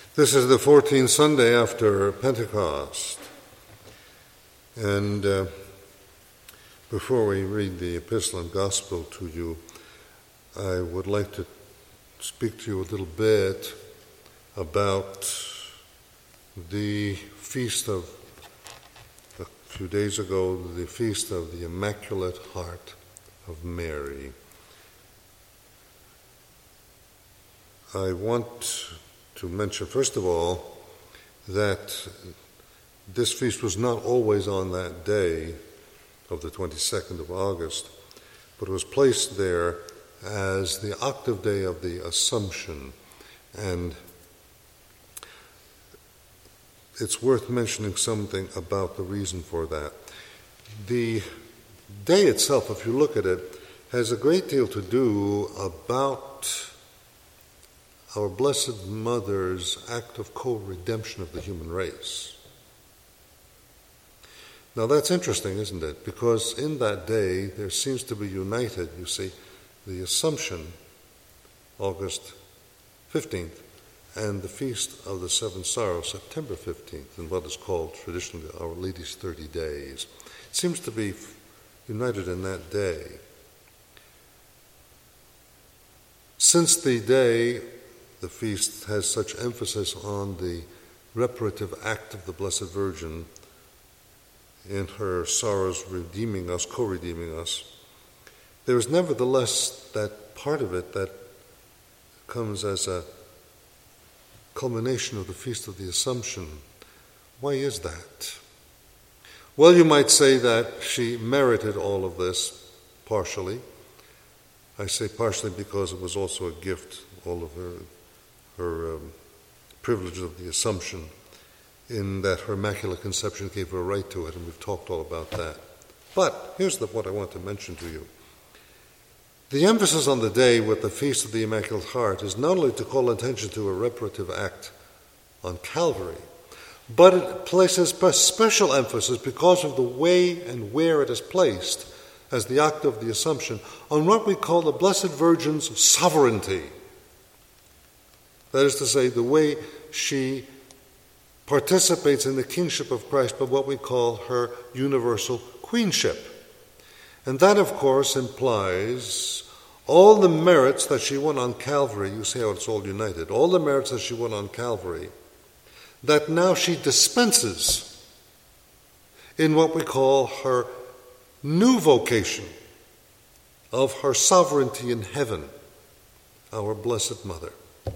This is the 14th Sunday after Pentecost. And before we read the Epistle and Gospel to you, I would like to speak to you a little bit about the feast of, a few days ago, the feast of the Immaculate Heart of Mary. I want to mention, first of all, that this feast was not always on that day of the 22nd of August, but was placed there as the octave day of the Assumption. And it's worth mentioning something about the reason for that. The day itself, if you look at it, has a great deal to do about our Blessed Mother's act of co-redemption of the human race. Now that's interesting, isn't it? Because in that day there seems to be united, you see, the Assumption, August 15th, and the Feast of the Seven Sorrows, September 15th, in what is called traditionally Our Lady's 30 Days. It seems to be united in that day. Since the day the feast has such emphasis on the reparative act of the Blessed Virgin in her sorrows redeeming us, co-redeeming us, there is nevertheless that part of it that comes as a culmination of the Feast of the Assumption. Why is that? Well, you might say that she merited all of this partially. I say partially because it was also a gift, all of her privileges of the Assumption, in that her Immaculate Conception gave her a right to it, and we've talked all about that. But here's what I want to mention to you. The emphasis on the day with the Feast of the Immaculate Heart is not only to call attention to a reparative act on Calvary, but it places a special emphasis, because of the way and where it is placed as the act of the Assumption, on what we call the Blessed Virgin's sovereignty. That is to say, the way she participates in the kingship of Christ by what we call her universal queenship. And that, of course, implies all the merits that she won on Calvary. You see how it's all united. All the merits that she won on Calvary, that now she dispenses in what we call her new vocation of her sovereignty in heaven, our Blessed Mother.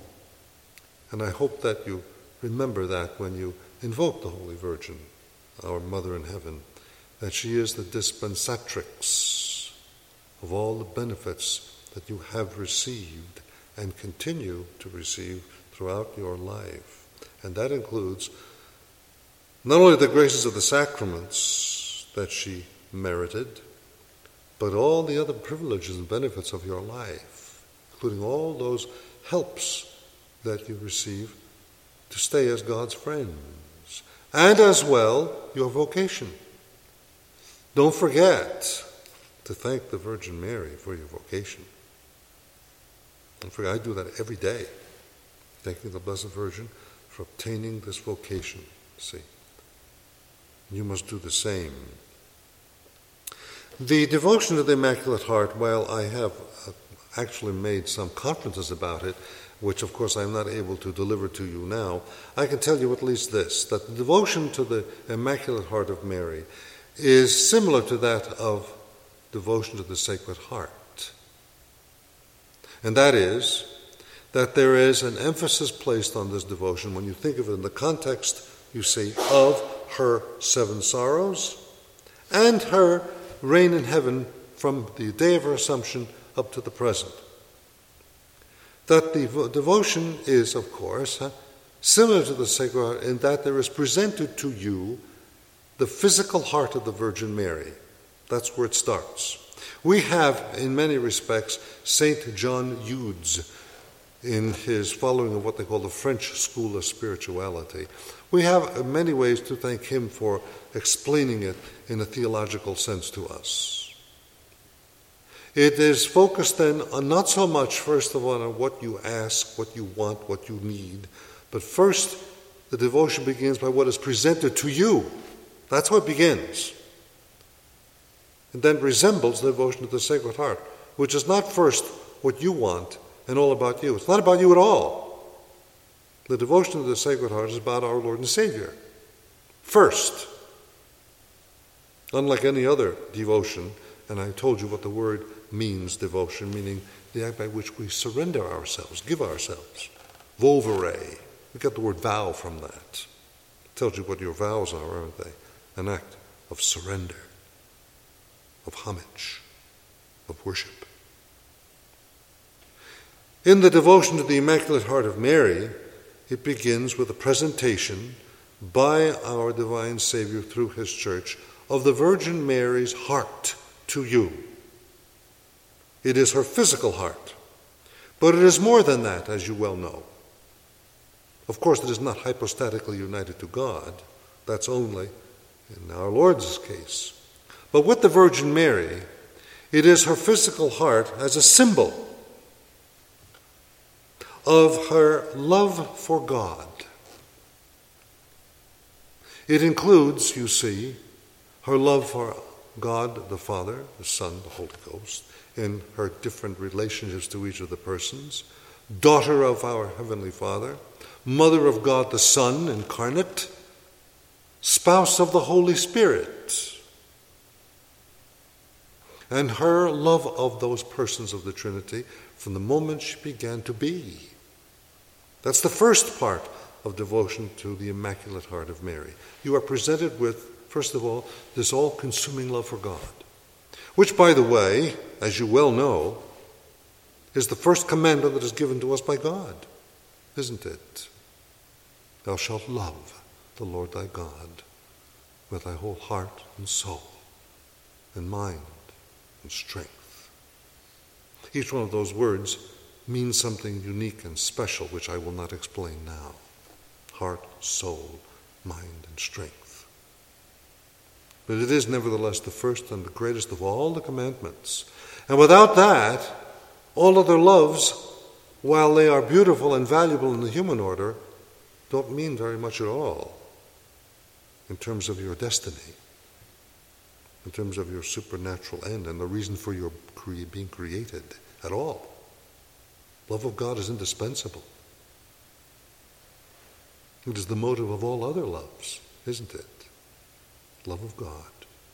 And I hope that you remember that when you invoke the Holy Virgin, our Mother in heaven, that she is the dispensatrix of all the benefits that you have received and continue to receive throughout your life. And that includes not only the graces of the sacraments that she merited, but all the other privileges and benefits of your life, including all those helps that you receive to stay as God's friends, and as well your vocation. Don't forget to thank the Virgin Mary for your vocation. Don't forget, I do that every day, thanking the Blessed Virgin for obtaining this vocation. See, you must do the same. The devotion to the Immaculate Heart, while I have actually made some conferences about it, which of course I'm not able to deliver to you now, I can tell you at least this, that the devotion to the Immaculate Heart of Mary is similar to that of devotion to the Sacred Heart. And that is that there is an emphasis placed on this devotion when you think of it in the context, you see, of her seven sorrows and her reign in heaven from the day of her Assumption up to the present. That the devotion is, of course, similar to the Sacred Heart in that there is presented to you the physical heart of the Virgin Mary. That's where it starts. We have, in many respects, Saint John Eudes in his following of what they call the French School of Spirituality. We have in many ways to thank him for explaining it in a theological sense to us. It is focused then on not so much, first of all, on what you ask, what you want, what you need, But first, the devotion begins by what is presented to you. That's how it begins. And then resembles the devotion to the Sacred Heart, which is not first what you want and all about you. It's not about you at all. The devotion to the Sacred Heart is about our Lord and Savior. First. Unlike any other devotion, and I told you what the word means, devotion, meaning the act by which we surrender ourselves, give ourselves. Volvere. We got the word vow from that. It tells you what your vows are, aren't they? An act of surrender, of homage, of worship. In the devotion to the Immaculate Heart of Mary, it begins with a presentation by our divine Savior through his church of the Virgin Mary's heart to you. It is her physical heart, but it is more than that, as you well know. Of course, it is not hypostatically united to God. That's only in our Lord's case. But with the Virgin Mary, it is her physical heart as a symbol of her love for God. It includes, you see, her love for God, the Father, the Son, the Holy Ghost, in her different relationships to each of the persons, daughter of our Heavenly Father, mother of God the Son incarnate, spouse of the Holy Spirit, and her love of those persons of the Trinity from the moment she began to be. That's the first part of devotion to the Immaculate Heart of Mary. You are presented with, first of all, this all-consuming love for God, which, by the way, as you well know, is the first commandment that is given to us by God, isn't it? Thou shalt love the Lord thy God with thy whole heart and soul and mind and strength. Each one of those words means something unique and special, which I will not explain now. Heart, soul, mind, and strength. But it is nevertheless the first and the greatest of all the commandments. And without that, all other loves, while they are beautiful and valuable in the human order, don't mean very much at all in terms of your destiny, in terms of your supernatural end and the reason for your being created at all. Love of God is indispensable. It is the motive of all other loves, isn't it? Love of God.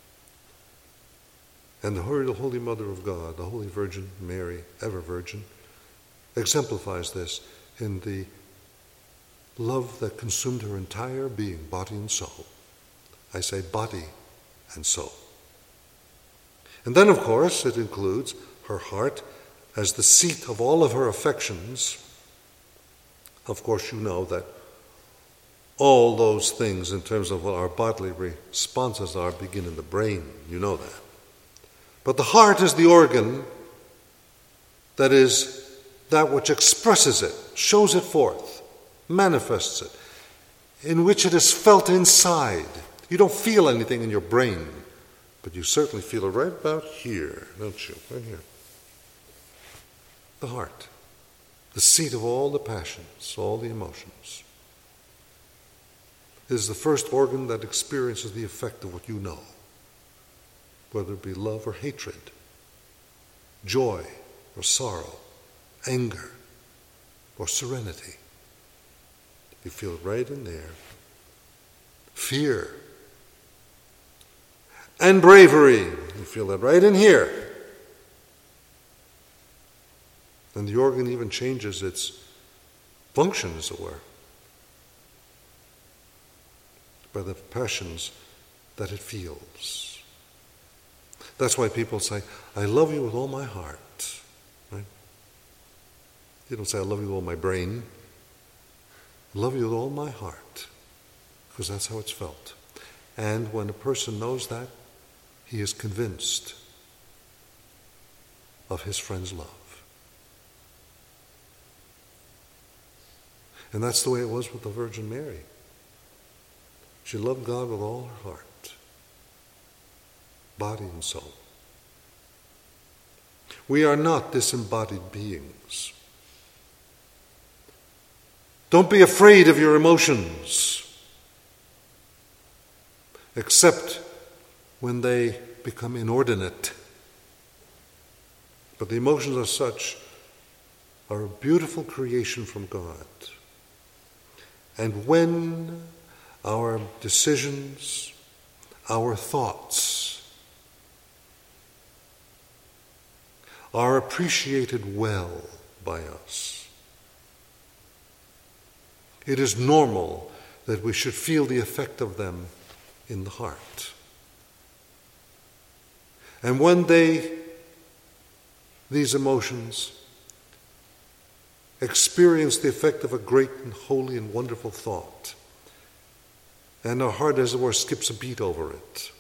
And the Holy Mother of God, the Holy Virgin Mary, ever Virgin, exemplifies this in the love that consumed her entire being, body and soul. I say body and soul. And then, of course, it includes her heart as the seat of all of her affections. Of course, you know that all those things in terms of what our bodily responses are begin in the brain. You know that. But the heart is the organ that is that which expresses it, shows it forth, manifests it, in which it is felt inside. You don't feel anything in your brain, but you certainly feel it right about here, don't you? Right here. The heart, the seat of all the passions, all the emotions. It is the first organ that experiences the effect of what you know, whether it be love or hatred, joy or sorrow, anger or serenity. You feel it right in there. Fear and bravery. You feel that right in here. And the organ even changes its function, as it were, by the passions that it feels. That's why people say, I love you with all my heart. Right? You don't say, I love you with all my brain. I love you with all my heart, because that's how it's felt. And when a person knows that, he is convinced of his friend's love. And that's the way it was with the Virgin Mary. She loved God with all her heart, body and soul. We are not disembodied beings. Don't be afraid of your emotions, except when they become inordinate. But the emotions as such are a beautiful creation from God. And when our decisions, our thoughts are appreciated well by us, it is normal that we should feel the effect of them in the heart. And when these emotions experience the effect of a great and holy and wonderful thought, and our heart, as it were, skips a beat over it,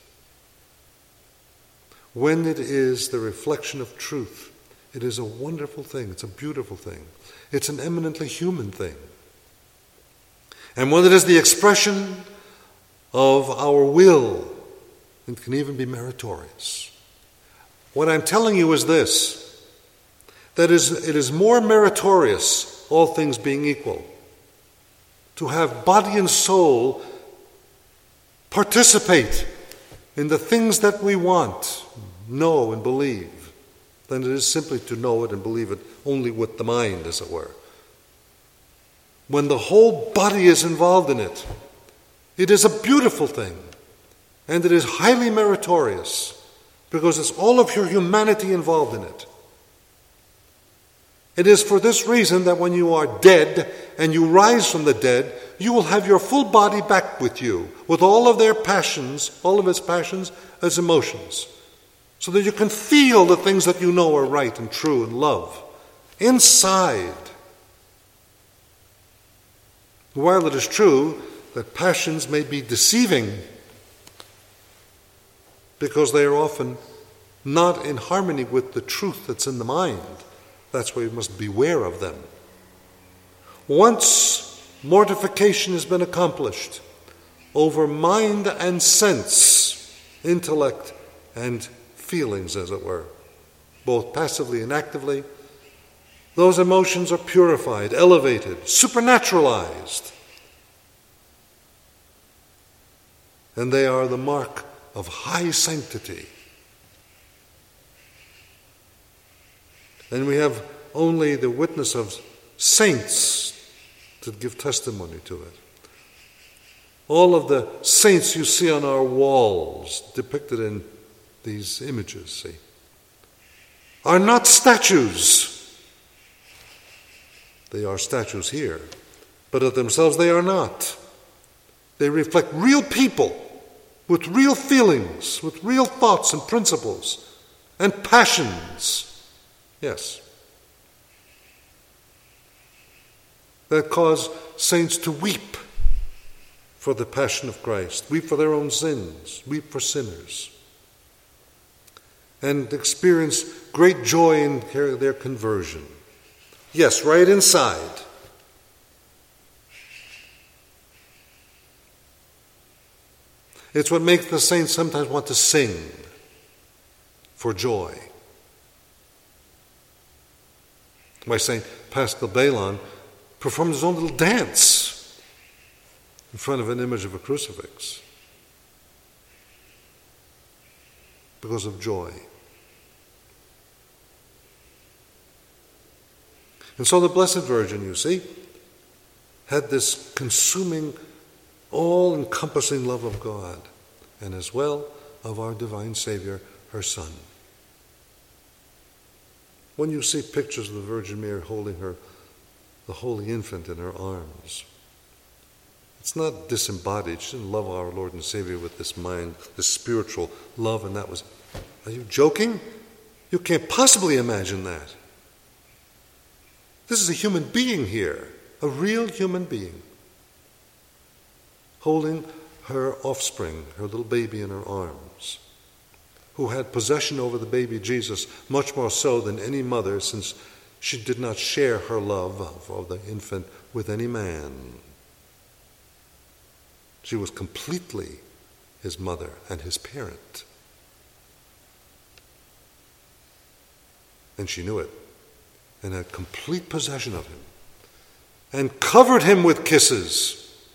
when it is the reflection of truth, it is a wonderful thing. It's a beautiful thing. It's an eminently human thing. And when it is the expression of our will, it can even be meritorious. What I'm telling you is this, that it is more meritorious, all things being equal, to have body and soul participate in the things that we want, know and believe, than it is simply to know it and believe it only with the mind, as it were. When the whole body is involved in it, it is a beautiful thing, and it is highly meritorious, because it's all of your humanity involved in it. It is for this reason that when you are dead and you rise from the dead, you will have your full body back with you, with all of their passions, all of its passions as emotions, so that you can feel the things that you know are right and true and love inside. While it is true that passions may be deceiving, because they are often not in harmony with the truth that's in the mind, that's why we must beware of them. Once mortification has been accomplished over mind and sense, intellect and feelings, as it were, both passively and actively, those emotions are purified, elevated, supernaturalized. And they are the mark of high sanctity. And we have only the witness of saints to give testimony to it. All of the saints you see on our walls, depicted in these images, see, are not statues. They are statues here, but of themselves they are not. They reflect real people with real feelings, with real thoughts and principles and passions. Yes. That cause saints to weep for the passion of Christ, weep for their own sins, weep for sinners, and experience great joy in their conversion. Yes, right inside. It's what makes the saints sometimes want to sing for joy. Why St. Paschal Baylon performed his own little dance in front of an image of a crucifix because of joy. And so the Blessed Virgin, you see, had this consuming, all-encompassing love of God, and as well of our divine Savior, her Son. When you see pictures of the Virgin Mary holding the Holy Infant in her arms, it's not disembodied. She didn't love our Lord and Savior with this mind, this spiritual love, and that was... Are you joking? You can't possibly imagine that. This is a human being here, a real human being, holding her offspring, her little baby in her arms, who had possession over the baby Jesus, much more so than any mother, since she did not share her love for the infant with any man. She was completely his mother and his parent. And she knew it, and had complete possession of him. and covered him with kisses.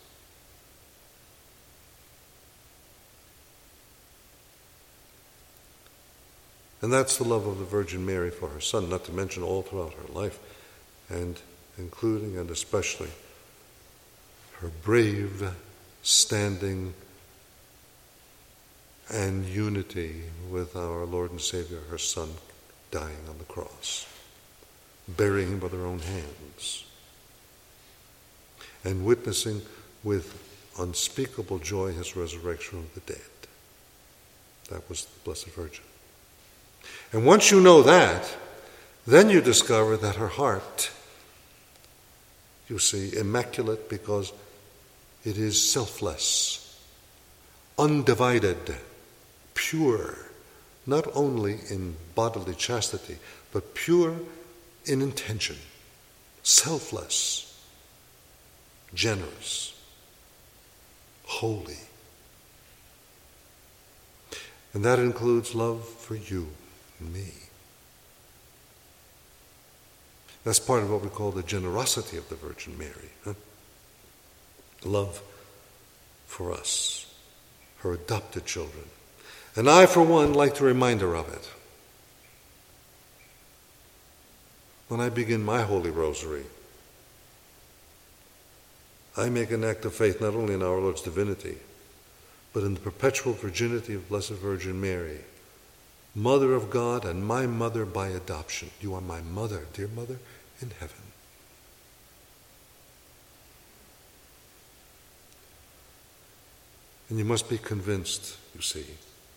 And that's the love of the Virgin Mary for her Son, not to mention all throughout her life, and including and especially her brave standing and unity with our Lord and Savior, her Son, dying on the cross, burying him with her own hands, and witnessing with unspeakable joy his resurrection of the dead. That was the Blessed Virgin. And once you know that, then you discover that her heart, you see, immaculate because it is selfless, undivided, pure, not only in bodily chastity, but pure in intention, selfless, generous, holy. And that includes love for you and me. That's part of what we call the generosity of the Virgin Mary. Love for us, her adopted children. And I, for one, like to remind her of it. When I begin my Holy Rosary, I make an act of faith not only in our Lord's divinity, but in the perpetual virginity of Blessed Virgin Mary, Mother of God and my mother by adoption. You are my mother, dear mother, in heaven. And you must be convinced, you see,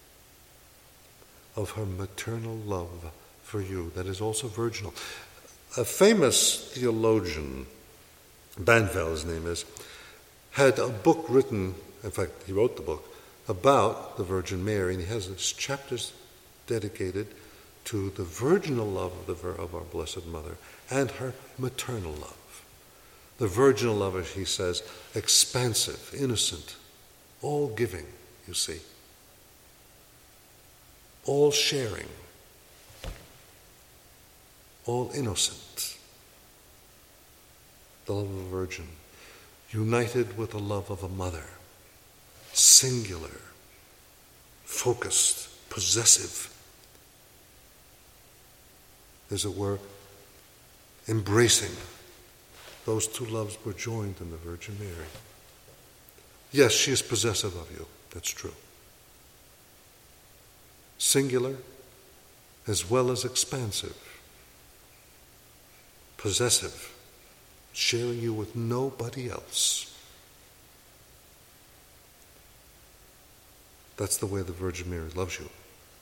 of her maternal love for you that is also virginal. A famous theologian, Banville his name is, had a book written, in fact he wrote the book, about the Virgin Mary, and he has his chapters dedicated to the virginal love of our Blessed Mother and her maternal love. The virginal love, as he says, expansive, innocent, all giving, you see, all sharing, all innocent. The love of a virgin, united with the love of a mother, singular, focused, possessive, as it were, embracing. Those two loves were joined in the Virgin Mary. Yes, she is possessive of you. That's true. Singular as well as expansive. Possessive, sharing you with nobody else. That's the way the Virgin Mary loves you.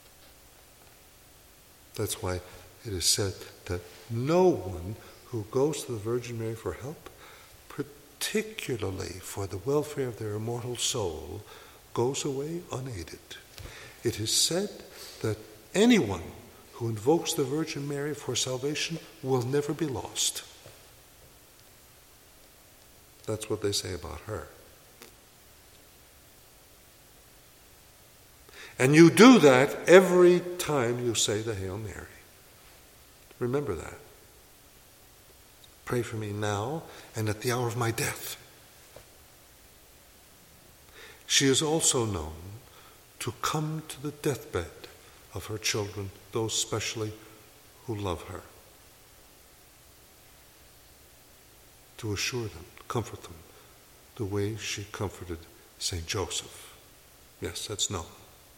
That's why it is said that no one who goes to the Virgin Mary for help, particularly for the welfare of their immortal soul, goes away unaided. It is said that anyone who invokes the Virgin Mary for salvation will never be lost. That's what they say about her. And you do that every time you say the Hail Mary. Remember that. Pray for me now and at the hour of my death. She is also known to come to the deathbed of her children, those especially who love her, to assure them, comfort them, the way she comforted St. Joseph. Yes, that's known.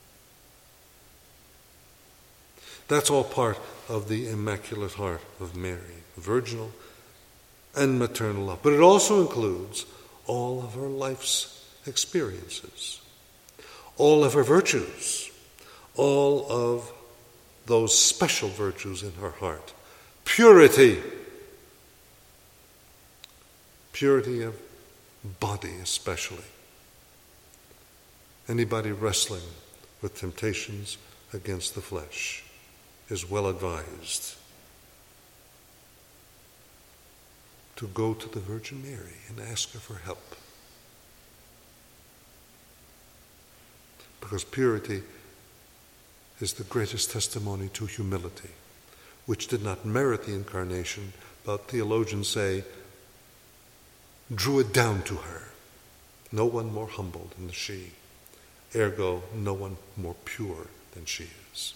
That's all part of the Immaculate Heart of Mary, virginal and maternal love. But it also includes all of her life's experiences, all of her virtues, all of those special virtues in her heart. Purity. Purity of body especially. Anybody wrestling with temptations against the flesh is well advised to go to the Virgin Mary and ask her for help. Because purity is the greatest testimony to humility, which did not merit the incarnation, but theologians say drew it down to her. No one more humble than she. Ergo, no one more pure than she is.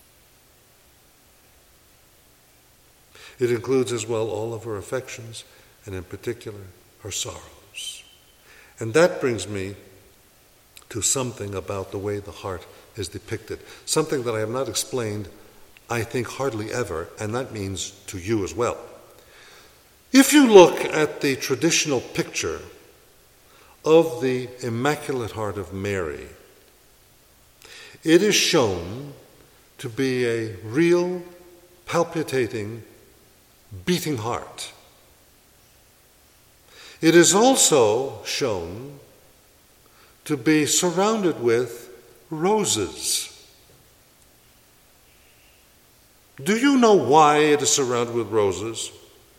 It includes as well all of her affections, and in particular, her sorrows. And that brings me to something about the way the heart is depicted, something that I have not explained, I think, hardly ever, and that means to you as well. If you look at the traditional picture of the Immaculate Heart of Mary, it is shown to be a real, palpitating, beating heart. It is also shown to be surrounded with roses. Do you know why it is surrounded with roses?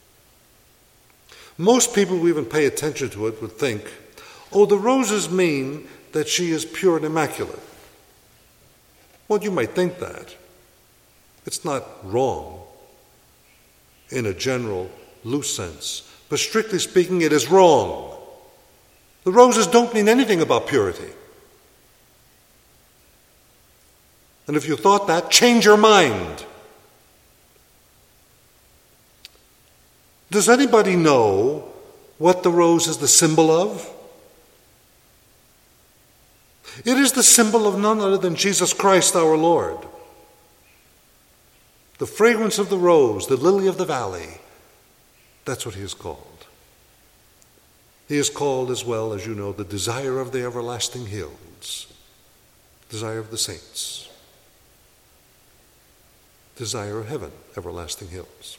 Most people who even pay attention to it would think, oh, the roses mean that she is pure and immaculate. Well, you might think that. It's not wrong in a general, loose sense. But strictly speaking, it is wrong. The roses don't mean anything about purity. And if you thought that, change your mind. Does anybody know what the rose is the symbol of? It is the symbol of none other than Jesus Christ our Lord. The fragrance of the rose, the lily of the valley, that's what he is called. He is called as well, as you know, the desire of the everlasting hills, desire of the saints, desire of heaven, everlasting hills.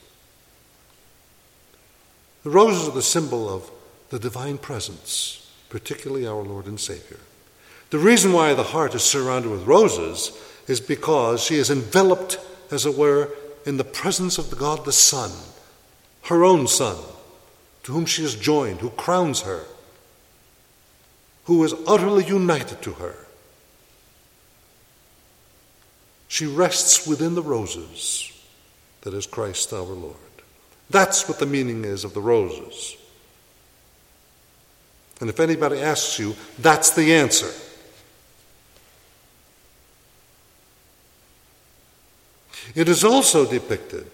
The roses are the symbol of the divine presence, particularly our Lord and Savior. The reason why the heart is surrounded with roses is because she is enveloped, as it were, in the presence of the God the Son, her own Son, to whom she is joined, who crowns her, who is utterly united to her. She rests within the roses, that is Christ our Lord. That's what the meaning is of the roses. And if anybody asks you, that's the answer. It is also depicted,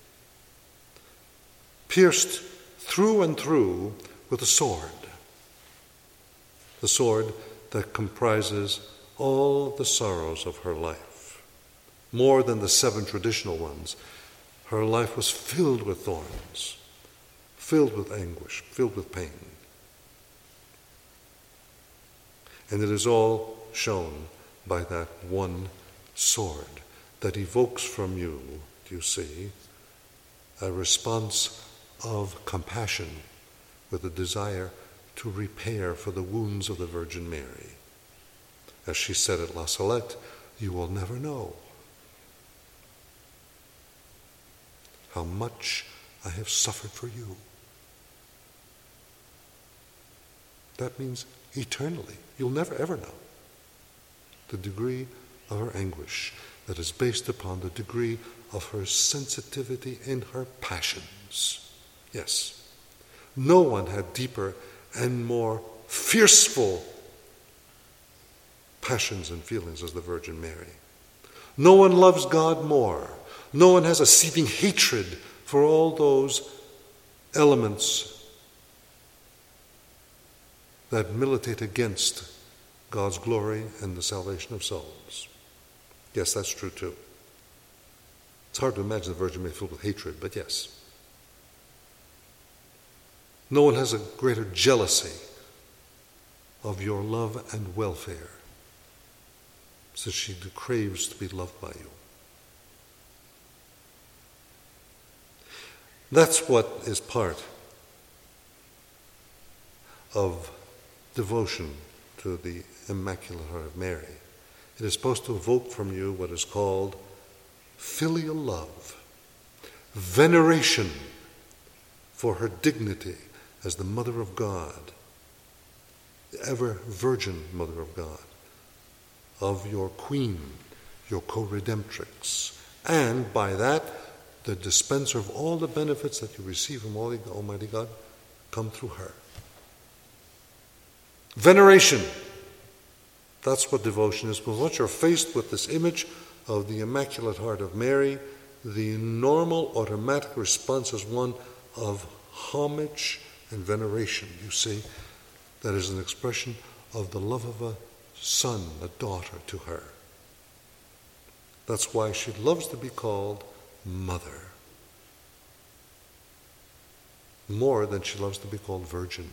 pierced through and through with a sword. The sword that comprises all the sorrows of her life. More than the 7 traditional ones. Her life was filled with thorns, filled with anguish, filled with pain. And it is all shown by that one sword that evokes from you, do you see, a response of compassion with a desire to repair for the wounds of the Virgin Mary. As she said at La Salette, you will never know how much I have suffered for you. That means eternally. You'll never ever know the degree of her anguish that is based upon the degree of her sensitivity in her passions. Yes, no one had deeper and more fierceful passions and feelings as the Virgin Mary. No one loves God more. No one has a seething hatred for all those elements that militate against God's glory and the salvation of souls. Yes, that's true too. It's hard to imagine the Virgin Mary filled with hatred, but yes. No one has a greater jealousy of your love and welfare, since she craves to be loved by you. That's what is part of devotion to the Immaculate Heart of Mary. It is supposed to evoke from you what is called filial love, veneration for her dignity as the Mother of God, the ever-Virgin Mother of God, of your Queen, your co-redemptrix, and by that, the dispenser of all the benefits that you receive from Almighty God come through her. Veneration. That's what devotion is. Because once you're faced with this image of the Immaculate Heart of Mary, the normal automatic response is one of homage and veneration. You see, that is an expression of the love of a son, a daughter to her. That's why she loves to be called Mother, more than she loves to be called Virgin.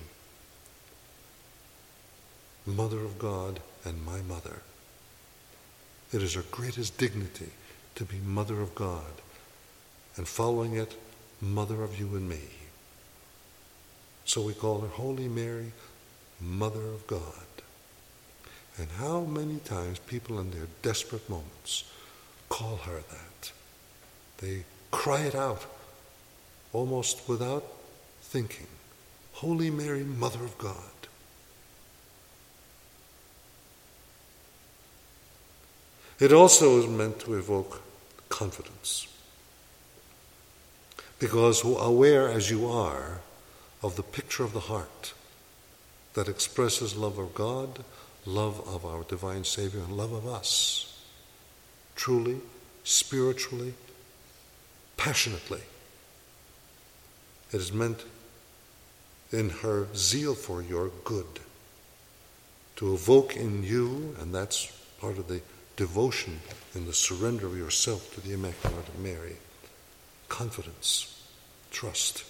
Mother of God and my mother. It is her greatest dignity to be Mother of God, and following it, Mother of you and me. So we call her Holy Mary, Mother of God. And how many times people in their desperate moments call her that. They cry it out, almost without thinking. Holy Mary, Mother of God. It also is meant to evoke confidence. Because aware as you are of the picture of the heart that expresses love of God, love of our divine Savior, and love of us, truly, spiritually, passionately. It is meant in her zeal for your good to evoke in you, and that's part of the devotion and the surrender of yourself to the Immaculate Heart of Mary, confidence, trust.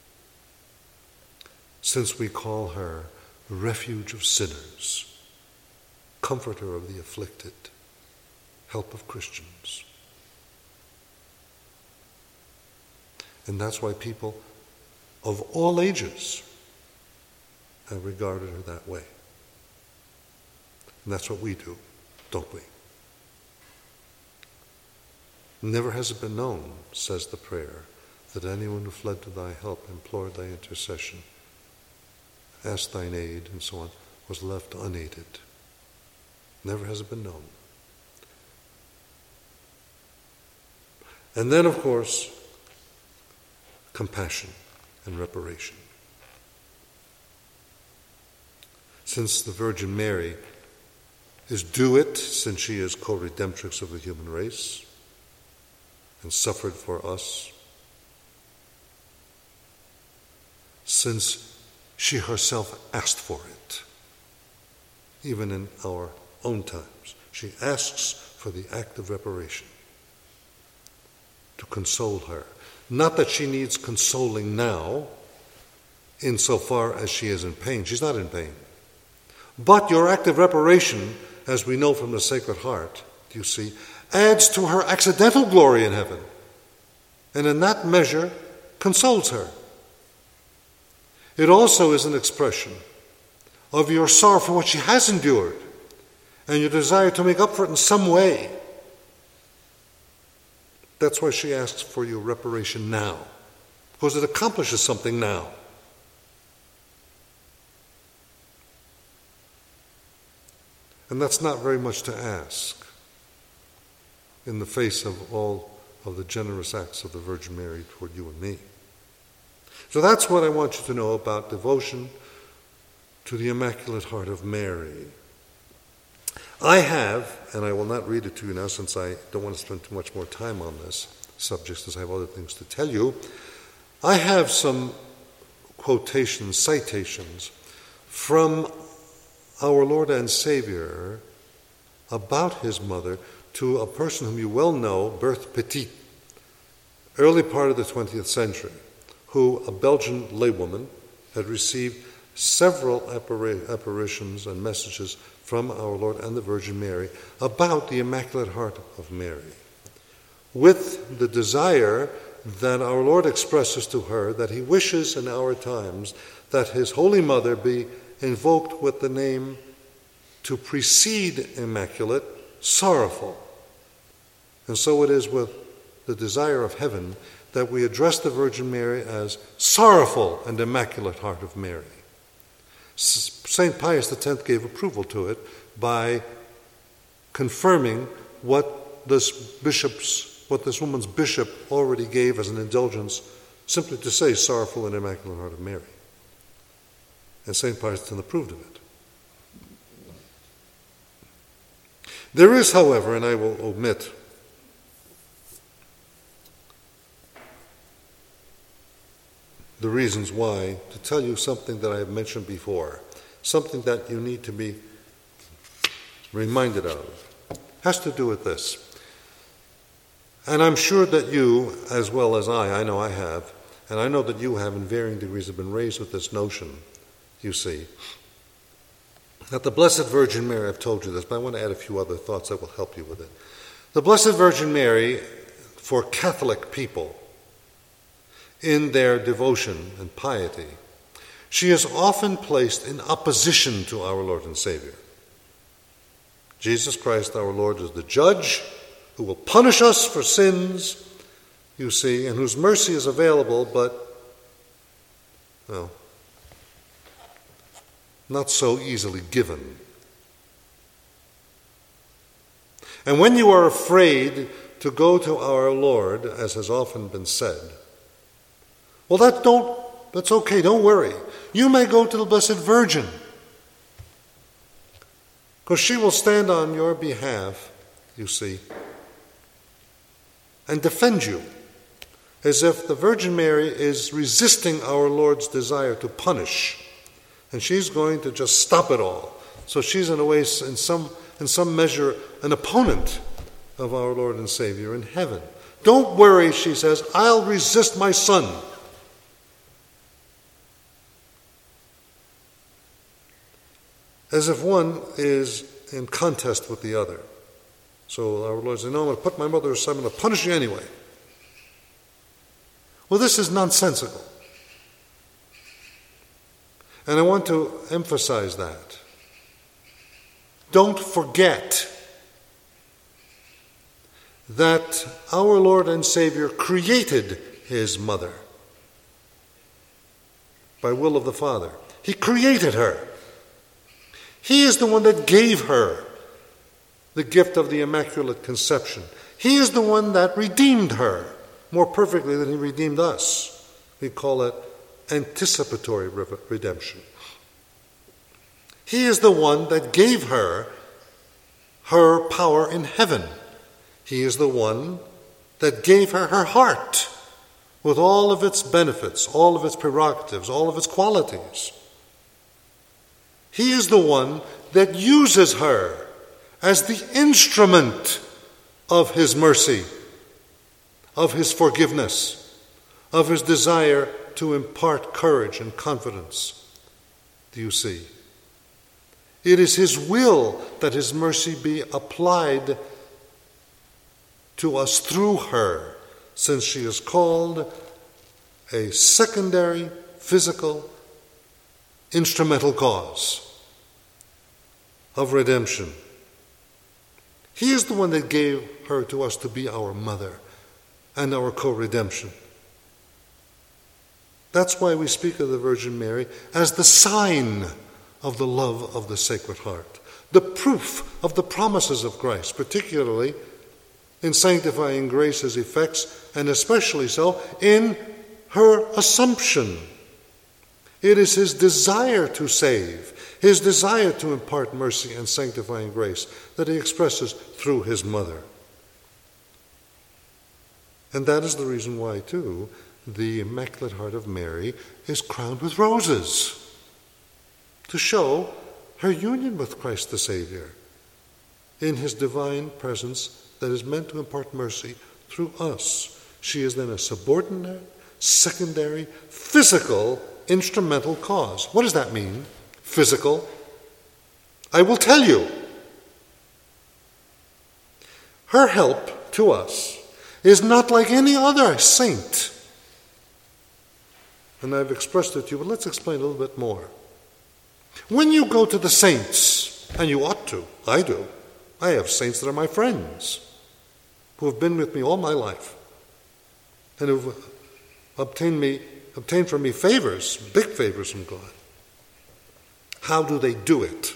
Since we call her refuge of sinners, comforter of the afflicted, help of Christians. And that's why people of all ages have regarded her that way. And that's what we do, don't we? Never has it been known, says the prayer, that anyone who fled to thy help, implored thy intercession, asked thine aid, and so on, was left unaided. Never has it been known. And then, of course, compassion and reparation. Since the Virgin Mary is due it, since she is co-redemptrix of the human race and suffered for us, since she herself asked for it, even in our own times. She asks for the act of reparation to console her. Not that she needs consoling now, insofar as she is in pain. She's not in pain. But your act of reparation, as we know from the Sacred Heart, you see, adds to her accidental glory in heaven, and in that measure consoles her. It also is an expression of your sorrow for what she has endured and your desire to make up for it in some way. That's why she asks for your reparation now, because it accomplishes something now. And that's not very much to ask in the face of all of the generous acts of the Virgin Mary toward you and me. So that's what I want you to know about devotion to the Immaculate Heart of Mary. I have, and I will not read it to you now since I don't want to spend too much more time on this subject, since I have other things to tell you. I have some quotations, citations from our Lord and Savior about his mother to a person whom you well know, Berthe Petit, early part of the 20th century, who, a Belgian laywoman, had received several apparitions and messages from our Lord and the Virgin Mary about the Immaculate Heart of Mary, with the desire that our Lord expresses to her that he wishes in our times that his Holy Mother be invoked with the name to precede Immaculate, Sorrowful. And so it is with the desire of heaven that we address the Virgin Mary as Sorrowful and Immaculate Heart of Mary. St. Pius X gave approval to it by confirming what this woman's bishop already gave as an indulgence, simply to say Sorrowful and Immaculate Heart of Mary. And St. Pius X approved of it. There is, however, and I will omit the reasons why, to tell you something that I have mentioned before, something that you need to be reminded of. It has to do with this. And I'm sure that you, as well as I know I have, and I know that you have in varying degrees have been raised with this notion, you see, that the Blessed Virgin Mary, I've told you this, but I want to add a few other thoughts that will help you with it. The Blessed Virgin Mary, for Catholic people, in their devotion and piety, she is often placed in opposition to our Lord and Savior. Jesus Christ, our Lord, is the judge who will punish us for sins, you see, and whose mercy is available, but, well, not so easily given. And when you are afraid to go to our Lord, as has often been said, well, that's okay, don't worry. You may go to the Blessed Virgin, because she will stand on your behalf, you see, and defend you, as if the Virgin Mary is resisting our Lord's desire to punish, and she's going to just stop it all. So she's in a way, in some measure, an opponent of our Lord and Savior in heaven. Don't worry, she says, I'll resist my Son. As if one is in contest with the other. So our Lord says, no, I'm going to put my mother aside, I'm going to punish you anyway. Well, this is nonsensical. And I want to emphasize that. Don't forget that our Lord and Savior created his mother by will of the Father. He created her. He is the one that gave her the gift of the Immaculate Conception. He is the one that redeemed her more perfectly than he redeemed us. We call it anticipatory redemption. He is the one that gave her power in heaven. He is the one that gave her heart with all of its benefits, all of its prerogatives, all of its qualities. He is the one that uses her as the instrument of his mercy, of his forgiveness, of his desire to impart courage and confidence. Do you see? It is his will that his mercy be applied to us through her, since she is called a secondary, physical, instrumental cause of redemption. He is the one that gave her to us to be our mother and our co-redemption. That's why we speak of the Virgin Mary as the sign of the love of the Sacred Heart, the proof of the promises of Christ, particularly in sanctifying grace's effects, and especially so in her Assumption. It is his desire to save, his desire to impart mercy and sanctifying grace that he expresses through his mother. And that is the reason why, too, the Immaculate Heart of Mary is crowned with roses, to show her union with Christ the Savior in his divine presence that is meant to impart mercy through us. She is then a subordinate, secondary, physical, instrumental cause. What does that mean? Physical? I will tell you. Her help to us is not like any other saint. And I've expressed it to you, but let's explain a little bit more. When you go to the saints, and you ought to, I do. I have saints that are my friends, who have been with me all my life, and who've obtained from me favors, big favors from God. How do they do it?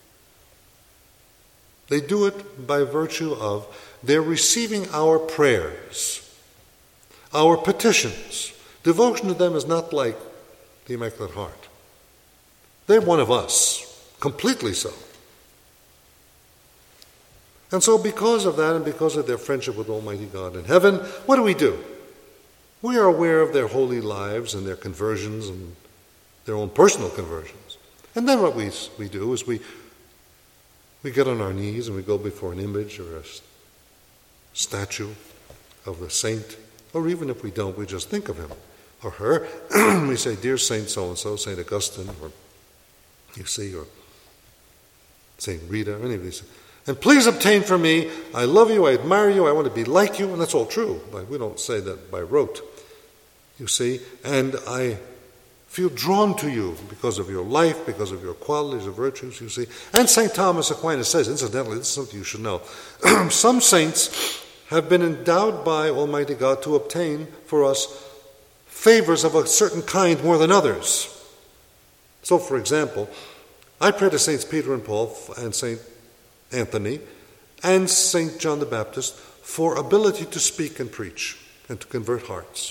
They do it by virtue of their receiving our prayers, our petitions. Devotion to them is not like the Immaculate Heart. They're one of us, completely so. And so because of that and because of their friendship with Almighty God in heaven, what do? We are aware of their holy lives and their conversions and their own personal conversions. And then what we do is we get on our knees and we go before an image or a statue of a saint, or even if we don't, we just think of him or her. We say, "Dear Saint so-and-so, Saint Augustine," or or Saint Rita, or any of these. "And please obtain for me, I love you, I admire you, I want to be like you," and that's all true. We don't say that by rote, and I feel drawn to you because of your life, because of your qualities or virtues, And St. Thomas Aquinas says, incidentally, this is something you should know, some saints have been endowed by Almighty God to obtain for us favors of a certain kind more than others. So, for example, I pray to Saints Peter and Paul and Saint Anthony and Saint John the Baptist for ability to speak and preach and to convert hearts,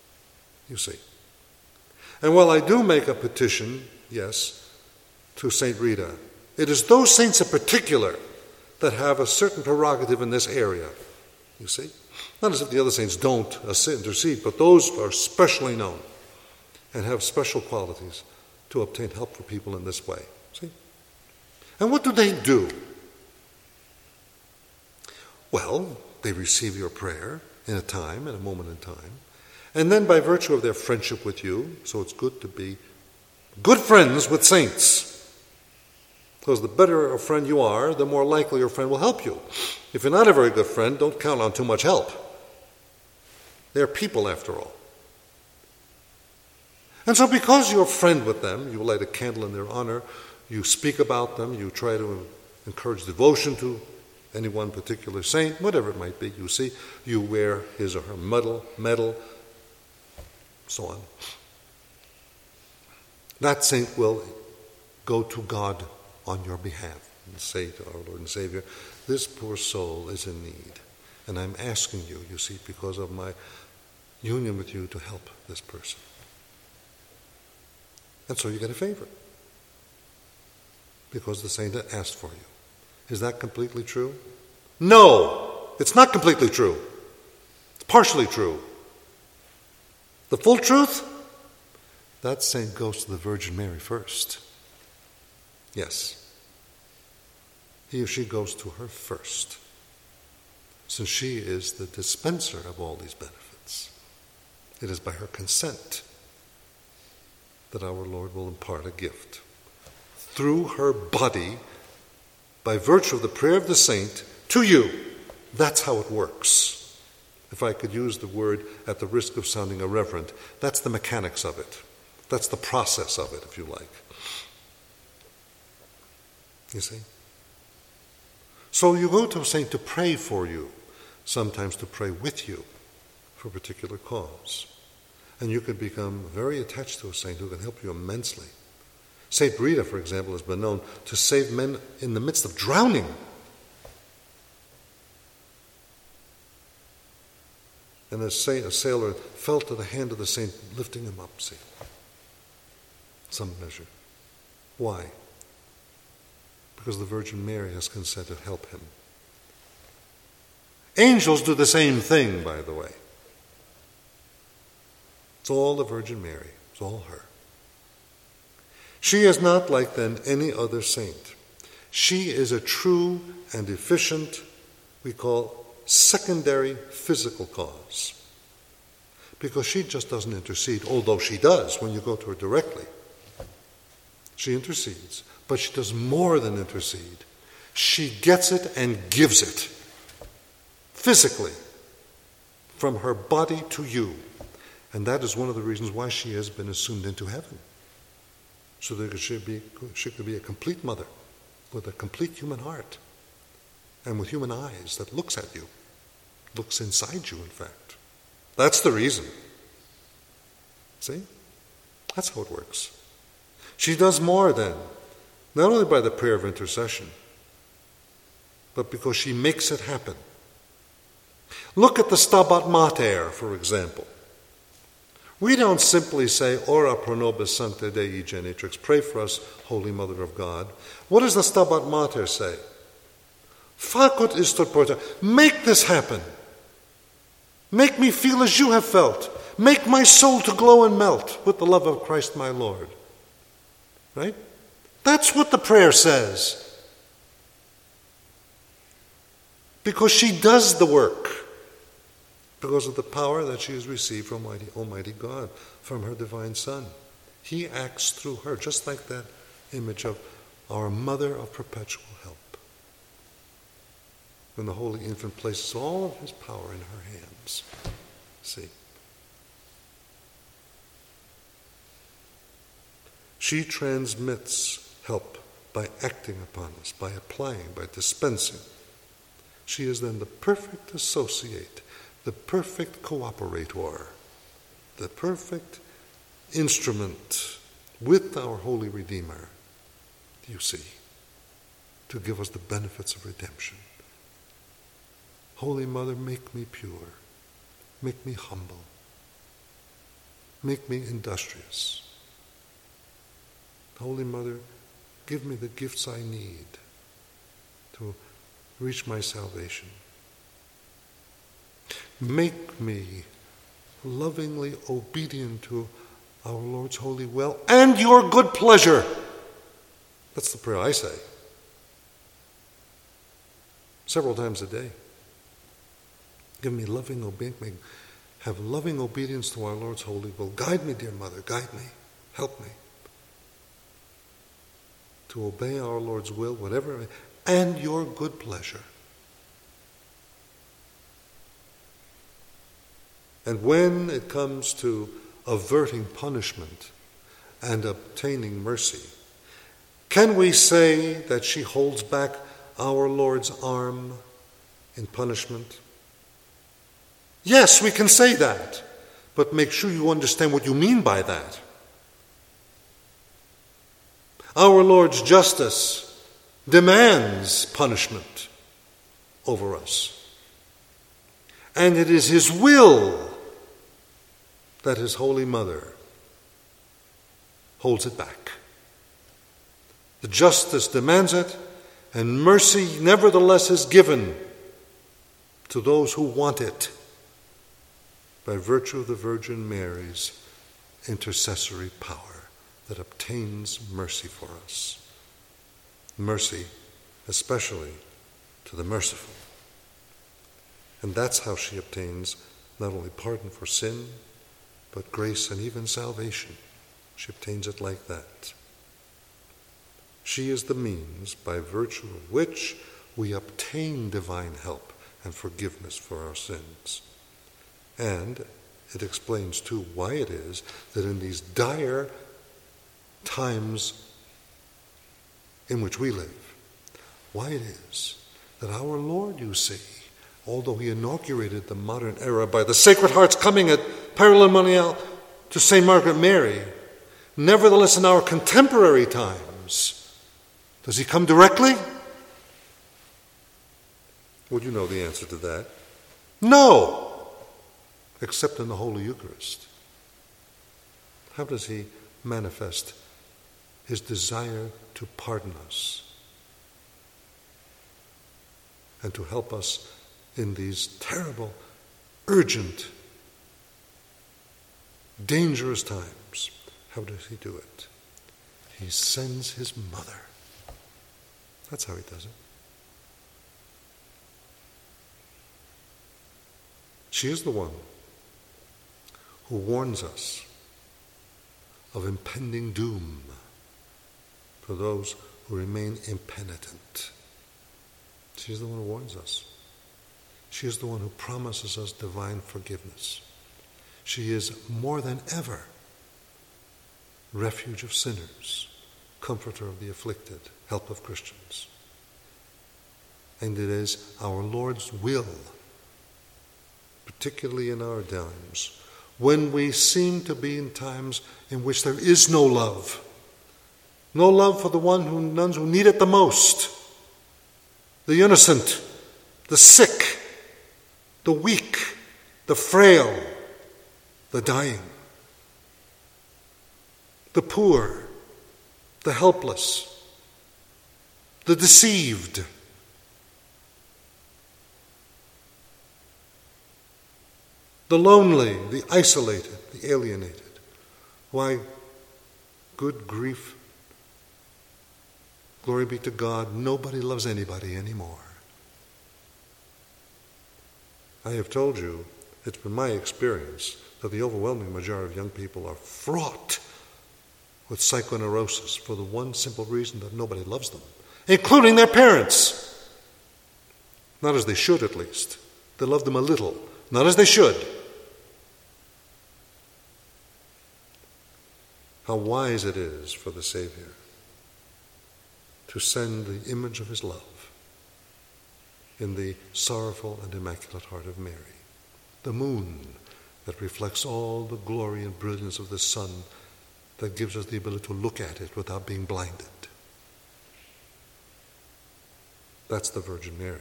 And while I do make a petition, yes, to Saint Rita, it is those saints in particular that have a certain prerogative in this area, Not as if the other saints don't intercede, but those are specially known and have special qualities to obtain help for people in this way. And what do? Well, they receive your prayer in a moment in time, and then by virtue of their friendship with you, so it's good to be good friends with saints. Because the better a friend you are, the more likely your friend will help you. If you're not a very good friend, don't count on too much help. They're people after all. And so because you're a friend with them, you light a candle in their honor, you speak about them, you try to encourage devotion to any one particular saint, whatever it might be, you wear his or her medal, so on. That saint will go to God on your behalf and say to our Lord and Savior, "This poor soul is in need, and I'm asking you, because of my union with you, to help this person." And so you get a favor, because the saint asked for you. Is that completely true? No, it's not completely true. It's partially true. The full truth? That saint goes to the Virgin Mary first. Yes. He or she goes to her first, since she is the dispenser of all these benefits. It is by her consent that our Lord will impart a gift. Through her body, by virtue of the prayer of the saint, to you. That's how it works. If I could use the word at the risk of sounding irreverent, that's the mechanics of it. That's the process of it, if you like. So you go to a saint to pray for you, sometimes to pray with you for a particular cause. And you can become very attached to a saint who can help you immensely. Saint Rita, for example, has been known to save men in the midst of drowning. And a sailor fell to the hand of the saint, lifting him up, some measure. Why? Because the Virgin Mary has consented to help him. Angels do the same thing, by the way. It's all the Virgin Mary. It's all her. She is not like then any other saint. She is a true and efficient, we call secondary physical cause. Because she just doesn't intercede, although she does when you go to her directly. She intercedes. But she does more than intercede. She gets it and gives it, physically, from her body to you. And that is one of the reasons why she has been assumed into heaven. So that she could be a complete mother, with a complete human heart, and with human eyes that looks at you, looks inside you, in fact. That's the reason. See? That's how it works. She does more then. Not only by the prayer of intercession, but because she makes it happen. Look at the Stabat Mater, for example. We don't simply say, Ora pro nobis Sancta Dei Genitrix, pray for us, Holy Mother of God. What does the Stabat Mater say? Facut istor porta. Make this happen. Make me feel as you have felt. Make my soul to glow and melt with the love of Christ my Lord. Right? That's what the prayer says. Because she does the work. Because of the power that she has received from Almighty God, from her divine Son. He acts through her, just like that image of our mother of perpetual help. When the Holy Infant places all of his power in her hands. See? She transmits help by acting upon us, by applying, by dispensing. She is then the perfect associate, the perfect cooperator, the perfect instrument with our Holy Redeemer, you see, to give us the benefits of redemption. Holy Mother, make me pure, make me humble, make me industrious. Holy Mother, give me the gifts I need to reach my salvation. Make me lovingly obedient to our Lord's holy will and your good pleasure. That's the prayer I say several times a day. Give me loving obedience. Have loving obedience to our Lord's holy will. Guide me, dear Mother. Guide me. Help me to obey our Lord's will, whatever, and your good pleasure. And when it comes to averting punishment and obtaining mercy, can we say that she holds back our Lord's arm in punishment? Yes, we can say that, but make sure you understand what you mean by that. Our Lord's justice demands punishment over us. And it is his will that his Holy Mother holds it back. The justice demands it, and mercy nevertheless is given to those who want it by virtue of the Virgin Mary's intercessory power that obtains mercy for us. Mercy, especially to the merciful. And that's how she obtains not only pardon for sin, but grace and even salvation. She obtains it like that. She is the means by virtue of which we obtain divine help and forgiveness for our sins. And it explains, too, why it is that in these dire times in which we live, why it is that our Lord, you see, although he inaugurated the modern era by the Sacred Heart's coming at Paralymonial to St. Margaret Mary, nevertheless in our contemporary times, does he come directly? Would you know the answer to that? No! Except in the Holy Eucharist. How does he manifest his desire to pardon us and to help us in these terrible, urgent, dangerous times? How does he do it? He sends his mother. That's how he does it. She is the one who warns us of impending doom for those who remain impenitent. She is the one who warns us. She is the one who promises us divine forgiveness. She is more than ever refuge of sinners, comforter of the afflicted, help of Christians. And it is our Lord's will, particularly in our times, when we seem to be in times in which there is no love for the ones who need it the most, the innocent, the sick, the weak, the frail, the dying, the poor, the helpless, the deceived, the lonely, the isolated, the alienated. Why, good grief, glory be to God, nobody loves anybody anymore. I have told you, it's been my experience that the overwhelming majority of young people are fraught with psychoneurosis for the one simple reason that nobody loves them, including their parents. Not as they should, at least. They love them a little, not as they should. How wise it is for the Savior to send the image of his love in the sorrowful and immaculate heart of Mary, the moon that reflects all the glory and brilliance of the sun, that gives us the ability to look at it without being blinded. That's the Virgin Mary,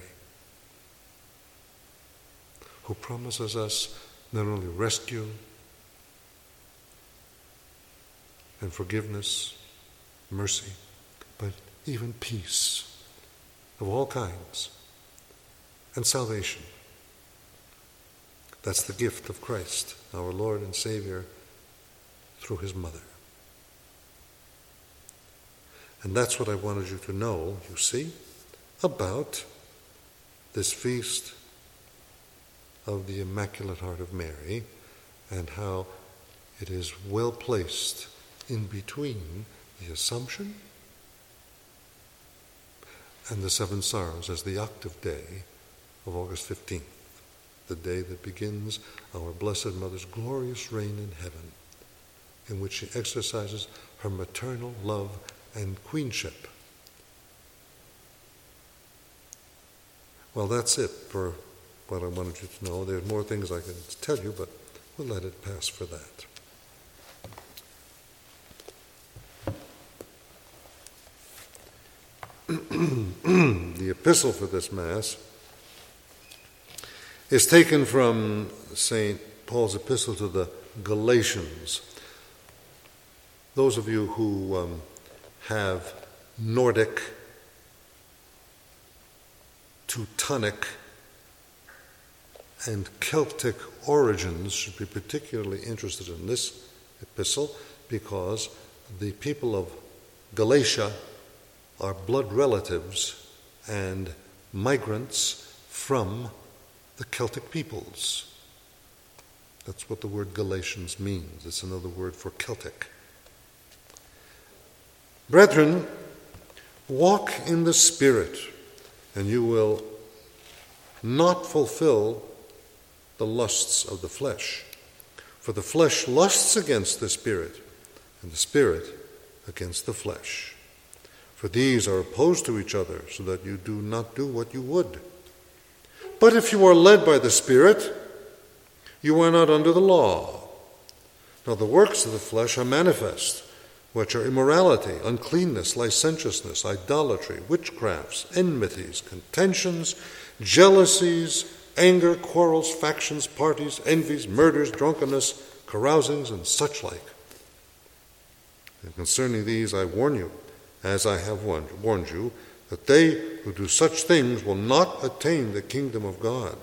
who promises us not only rescue and forgiveness, mercy, but even peace of all kinds and salvation. That's the gift of Christ, our Lord and Savior, through his mother. And that's what I wanted you to know, you see, about this feast of the Immaculate Heart of Mary, and how it is well placed in between the Assumption and the Seven Sorrows as the octave day of August 15th, the day that begins our Blessed Mother's glorious reign in heaven, in which she exercises her maternal love and queenship. Well, that's it for what I wanted you to know. There's more things I can tell you, but we'll let it pass for that. The epistle for this Mass is taken from St. Paul's epistle to the Galatians. Those of you who have Nordic, Teutonic, and Celtic origins should be particularly interested in this epistle, because the people of Galatia are blood relatives and migrants from the Celtic peoples. That's what the word Galatians means. It's another word for Celtic. Brethren, walk in the Spirit, and you will not fulfill the lusts of the flesh. For the flesh lusts against the Spirit, and the Spirit against the flesh. For these are opposed to each other, so that you do not do what you would. But if you are led by the Spirit, you are not under the law. Now the works of the flesh are manifest, which are immorality, uncleanness, licentiousness, idolatry, witchcrafts, enmities, contentions, jealousies, anger, quarrels, factions, parties, envies, murders, drunkenness, carousings, and such like. And concerning these I warn you, as I have warned you, that they who do such things will not attain the kingdom of God.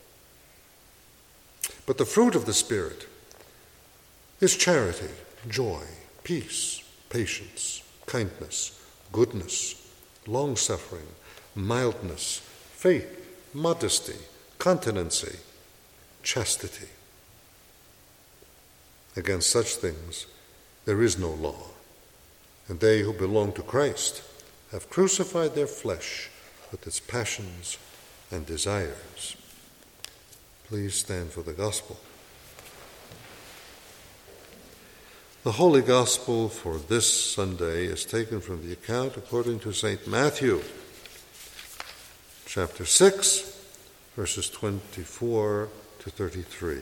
But the fruit of the Spirit is charity, joy, peace, patience, kindness, goodness, long-suffering, mildness, faith, modesty, continency, chastity. Against such things there is no law. And they who belong to Christ have crucified their flesh with its passions and desires. Please stand for the gospel. The Holy Gospel for this Sunday is taken from the account according to St. Matthew, chapter 6, verses 24 to 33.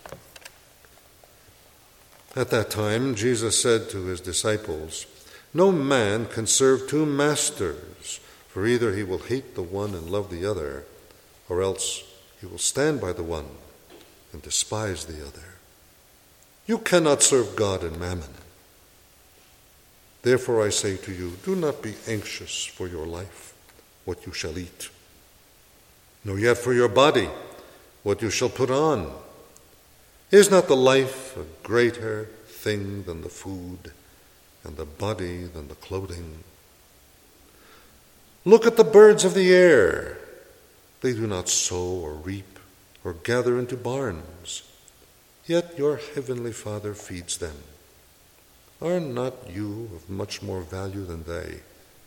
At that time, Jesus said to his disciples, "No man can serve two masters, for either he will hate the one and love the other, or else he will stand by the one and despise the other. You cannot serve God and mammon. Therefore I say to you, do not be anxious for your life, what you shall eat, nor yet for your body, what you shall put on. Is not the life a greater thing than the food, and the body than the clothing? Look at the birds of the air. They do not sow or reap or gather into barns, yet your heavenly Father feeds them. Are not you of much more value than they?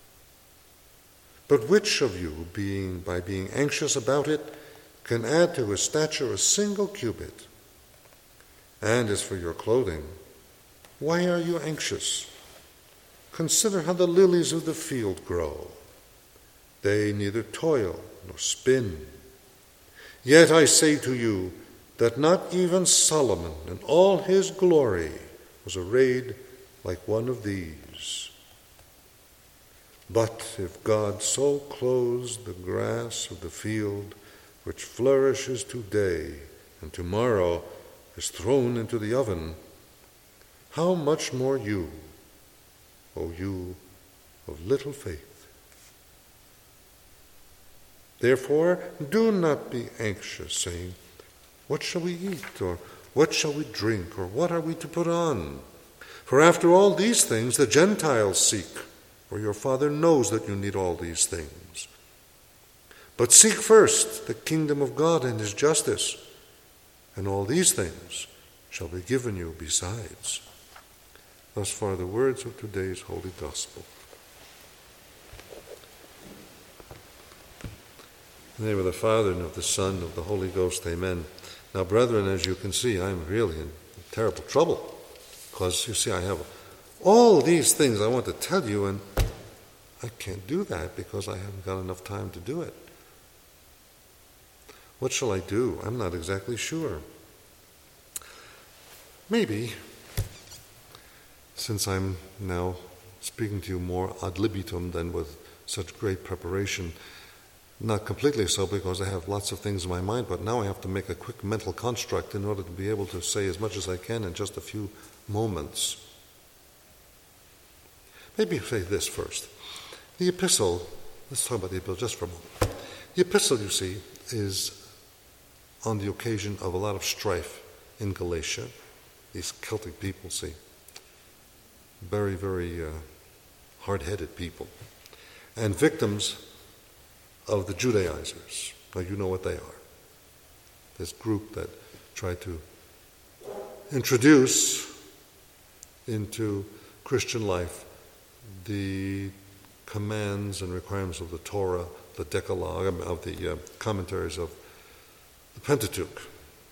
But which of you, by being anxious about it, can add to his stature a single cubit? And as for your clothing, why are you anxious? Consider how the lilies of the field grow. They neither toil nor spin. Yet I say to you that not even Solomon in all his glory was arrayed like one of these. But if God so clothes the grass of the field, which flourishes today and tomorrow is thrown into the oven, how much more you, O you of little faith? Therefore, do not be anxious, saying, what shall we eat, or what shall we drink, or what are we to put on? For after all these things the Gentiles seek, for your Father knows that you need all these things. But seek first the kingdom of God and his justice, and all these things shall be given you besides. Thus far the words of today's Holy Gospel. In the name of the Father, and of the Son, and of the Holy Ghost, amen. Now, brethren, as you can see, I'm really in terrible trouble, because, you see, I have all these things I want to tell you, and I can't do that because I haven't got enough time to do it. What shall I do? I'm not exactly sure. Maybe, since I'm now speaking to you more ad libitum than with such great preparation, not completely so because I have lots of things in my mind, but now I have to make a quick mental construct in order to be able to say as much as I can in just a few moments. Maybe say this first. The epistle, let's talk about the epistle just for a moment. The epistle, you see, is on the occasion of a lot of strife in Galatia. These Celtic people, see, very, very hard-headed people, and victims of the Judaizers. Now you know what they are. This group that tried to introduce into Christian life the commands and requirements of the Torah, the Decalogue, of the commentaries of the Pentateuch.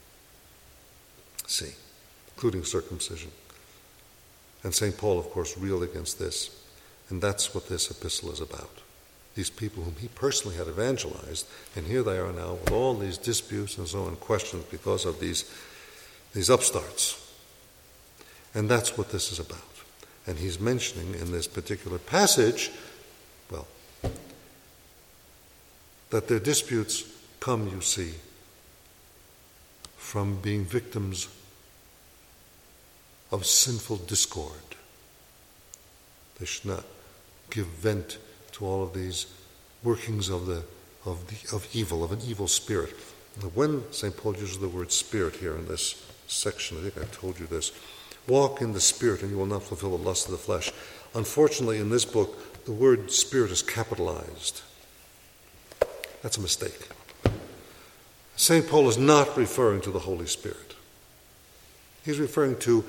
See, including circumcision. And St. Paul, of course, reeled against this. And that's what this epistle is about. These people whom he personally had evangelized, and here they are now with all these disputes and so on, questions because of these upstarts. And that's what this is about. And he's mentioning in this particular passage, well, that their disputes come, you see, from being victims of sinful discord. They should not give vent to all of these workings of evil, of an evil spirit. When St. Paul uses the word spirit here in this section, I think I told you this, walk in the Spirit and you will not fulfill the lust of the flesh. Unfortunately, in this book, the word spirit is capitalized. That's a mistake. St. Paul is not referring to the Holy Spirit. He's referring to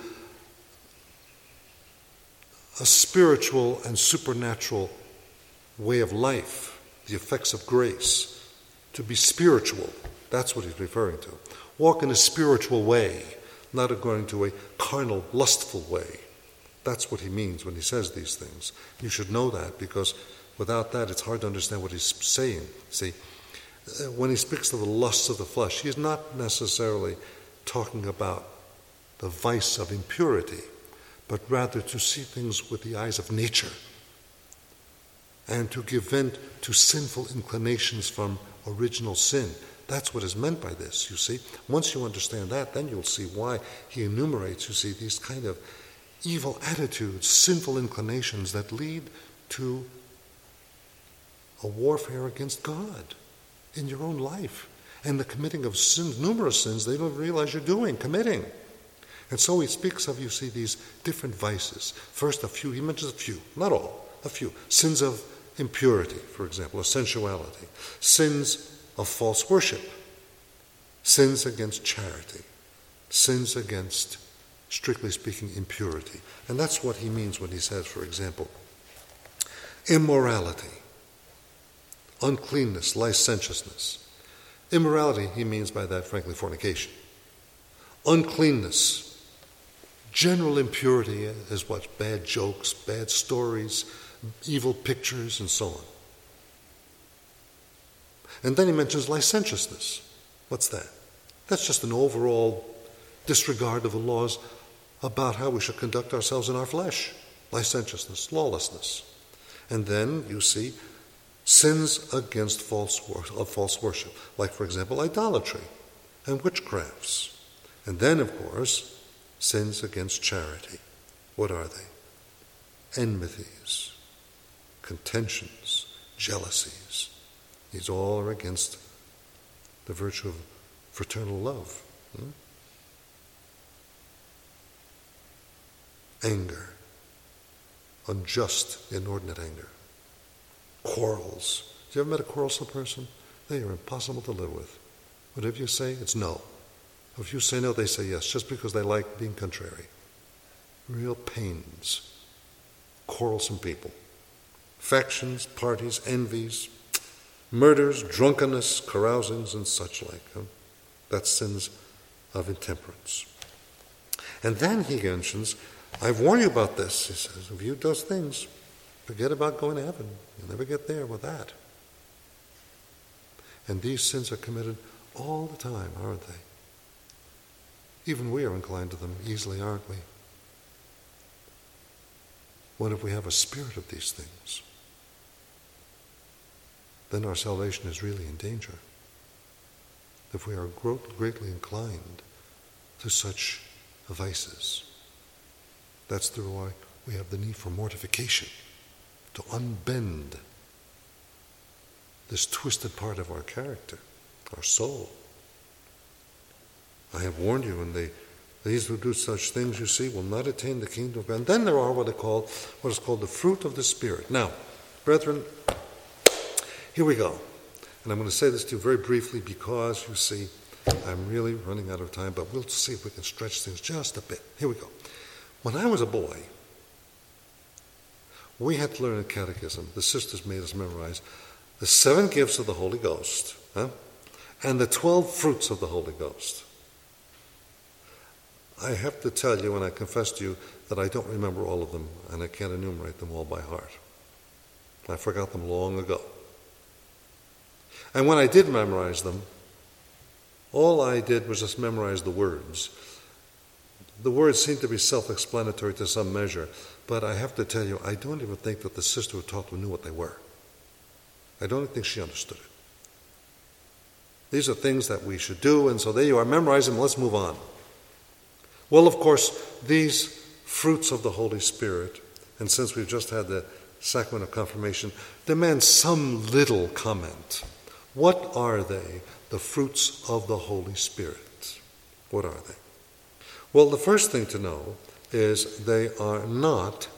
a spiritual and supernatural way of life, the effects of grace, to be spiritual. That's what he's referring to. Walk in a spiritual way, not according to a carnal, lustful way. That's what he means when he says these things. You should know that, because without that it's hard to understand what he's saying. See, when he speaks of the lusts of the flesh, he's not necessarily talking about the vice of impurity, but rather to see things with the eyes of nature and to give vent to sinful inclinations from original sin. That's what is meant by this, you see. Once you understand that, then you'll see why he enumerates, you see, these kind of evil attitudes, sinful inclinations that lead to a warfare against God in your own life. and the committing of sins, numerous sins they don't realize you're committing. And so he speaks of, you see, these different vices. First, a few, he mentions a few, not all, a few. Sins of impurity, for example, or sensuality. Sins of false worship. Sins against charity. Sins against, strictly speaking, impurity. And that's what he means when he says, for example, immorality, uncleanness, licentiousness. Immorality, he means by that, frankly, fornication. Uncleanness, general impurity is what? Bad jokes, bad stories, evil pictures, and so on. And then he mentions licentiousness. What's that? That's just an overall disregard of the laws about how we should conduct ourselves in our flesh. Licentiousness, lawlessness. And then, you see, sins against false worship, like, for example, idolatry and witchcrafts. And then, of course, sins against charity. What are they? Enmities, contentions, jealousies. These all are against the virtue of fraternal love. Anger, unjust, inordinate anger. Quarrels. Have you ever met a quarrelsome person? They are impossible to live with. Whatever you say, it's no. If you say no, they say yes, just because they like being contrary. Real pains. Quarrelsome people. Factions, parties, envies, murders, drunkenness, carousings, and such like. That's sins of intemperance. And then he mentions, I've warned you about this. He says, if you do those things, forget about going to heaven. You'll never get there with that. And these sins are committed all the time, aren't they? Even we are inclined to them easily, aren't we? What if we have a spirit of these things? Then our salvation is really in danger. If we are greatly inclined to such vices, that's why we have the need for mortification, to unbend this twisted part of our character, our soul. I have warned you, and these who do such things, you see, will not attain the kingdom of God. And then there are what is called the fruit of the Spirit. Now, brethren, here we go. And I'm going to say this to you very briefly because, you see, I'm really running out of time, but we'll see if we can stretch things just a bit. Here we go. When I was a boy, we had to learn a catechism. The sisters made us memorize the 7 gifts of the Holy Ghost, and the 12 fruits of the Holy Ghost. I have to tell you, and I confess to you, that I don't remember all of them, and I can't enumerate them all by heart. I forgot them long ago. And when I did memorize them, all I did was just memorize the words. The words seem to be self-explanatory to some measure, but I have to tell you, I don't even think that the sister who taught them knew what they were. I don't think she understood it. These are things that we should do, and so there you are, memorize them, let's move on. Well, of course, these fruits of the Holy Spirit, and since we've just had the sacrament of confirmation, demand some little comment. What are they, the fruits of the Holy Spirit? What are they? Well, the first thing to know is they are not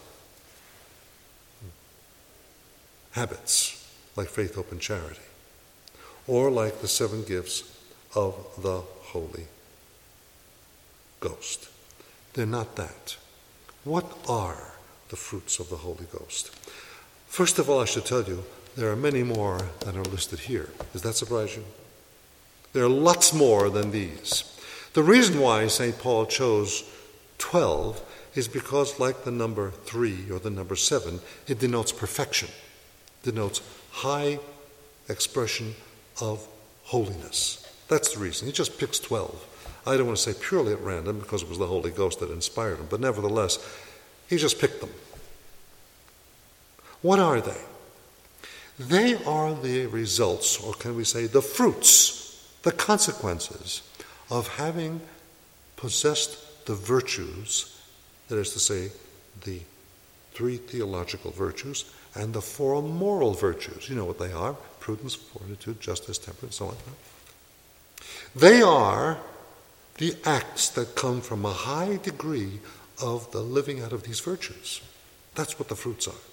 habits like faith, hope, and charity, or like the 7 gifts of the Holy Ghost. They're not that. What are the fruits of the Holy Ghost? First of all, I should tell you, there are many more than are listed here. Does that surprise you? There are lots more than these. The reason why St. Paul chose 12 is because, like the number 3 or the number 7, it denotes perfection, denotes high expression of holiness. That's the reason. He just picks 12. I don't want to say purely at random because it was the Holy Ghost that inspired him, but nevertheless, he just picked them. What are they? They are the results, or can we say the fruits, the consequences of having possessed the virtues, that is to say, the 3 theological virtues and the 4 moral virtues. You know what they are: prudence, fortitude, justice, temperance, so on. They are the acts that come from a high degree of the living out of these virtues. That's what the fruits are.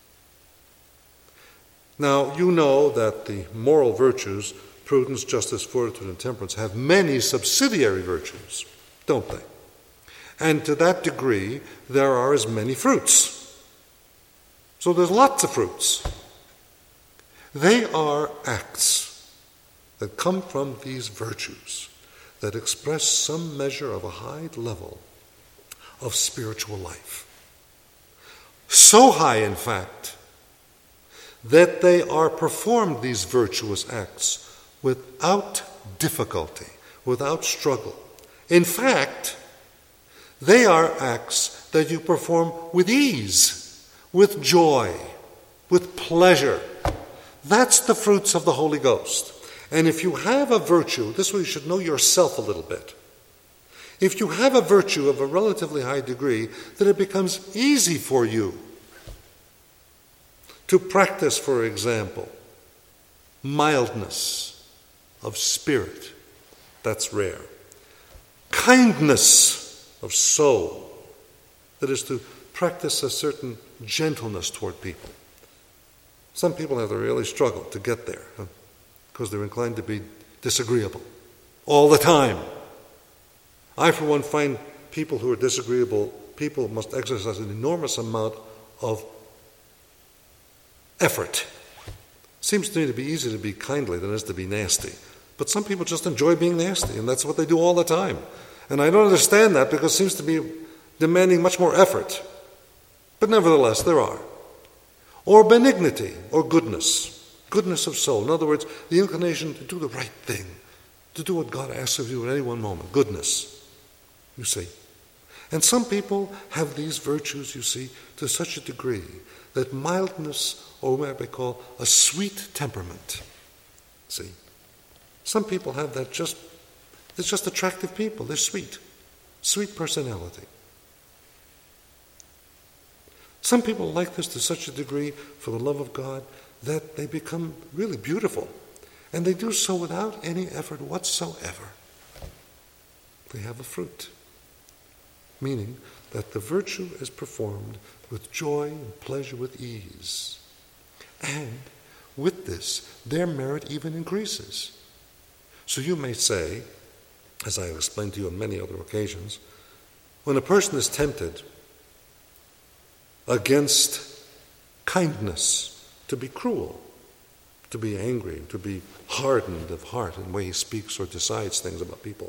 Now, you know that the moral virtues, prudence, justice, fortitude, and temperance, have many subsidiary virtues, don't they? And to that degree, there are as many fruits. So there's lots of fruits. They are acts that come from these virtues that express some measure of a high level of spiritual life. So high, in fact, that they are performed, these virtuous acts, without difficulty, without struggle. In fact, they are acts that you perform with ease, with joy, with pleasure. That's the fruits of the Holy Ghost. And if you have a virtue, this way you should know yourself a little bit. If you have a virtue of a relatively high degree, then it becomes easy for you to practice, for example, mildness of spirit. That's rare. Kindness of soul. That is to practice a certain gentleness toward people. Some people have to really struggle to get there because they're inclined to be disagreeable all the time. I, for one, find people who are disagreeable, people must exercise an enormous amount of effort. Seems to me to be easier to be kindly than it is to be nasty. But some people just enjoy being nasty, and that's what they do all the time. And I don't understand that because it seems to be demanding much more effort. But nevertheless, there are. Or benignity, or goodness of soul. In other words, the inclination to do the right thing, to do what God asks of you at any one moment. Goodness, you see. And some people have these virtues, you see, to such a degree that mildness, or what I call a sweet temperament. See? Some people have that they're just attractive people. They're sweet personality. Some people like this to such a degree for the love of God that they become really beautiful. And they do so without any effort whatsoever. They have a fruit. Meaning that the virtue is performed with joy and pleasure, with ease. And with this, their merit even increases. So you may say, as I have explained to you on many other occasions, when a person is tempted against kindness to be cruel, to be angry, to be hardened of heart in the way he speaks or decides things about people,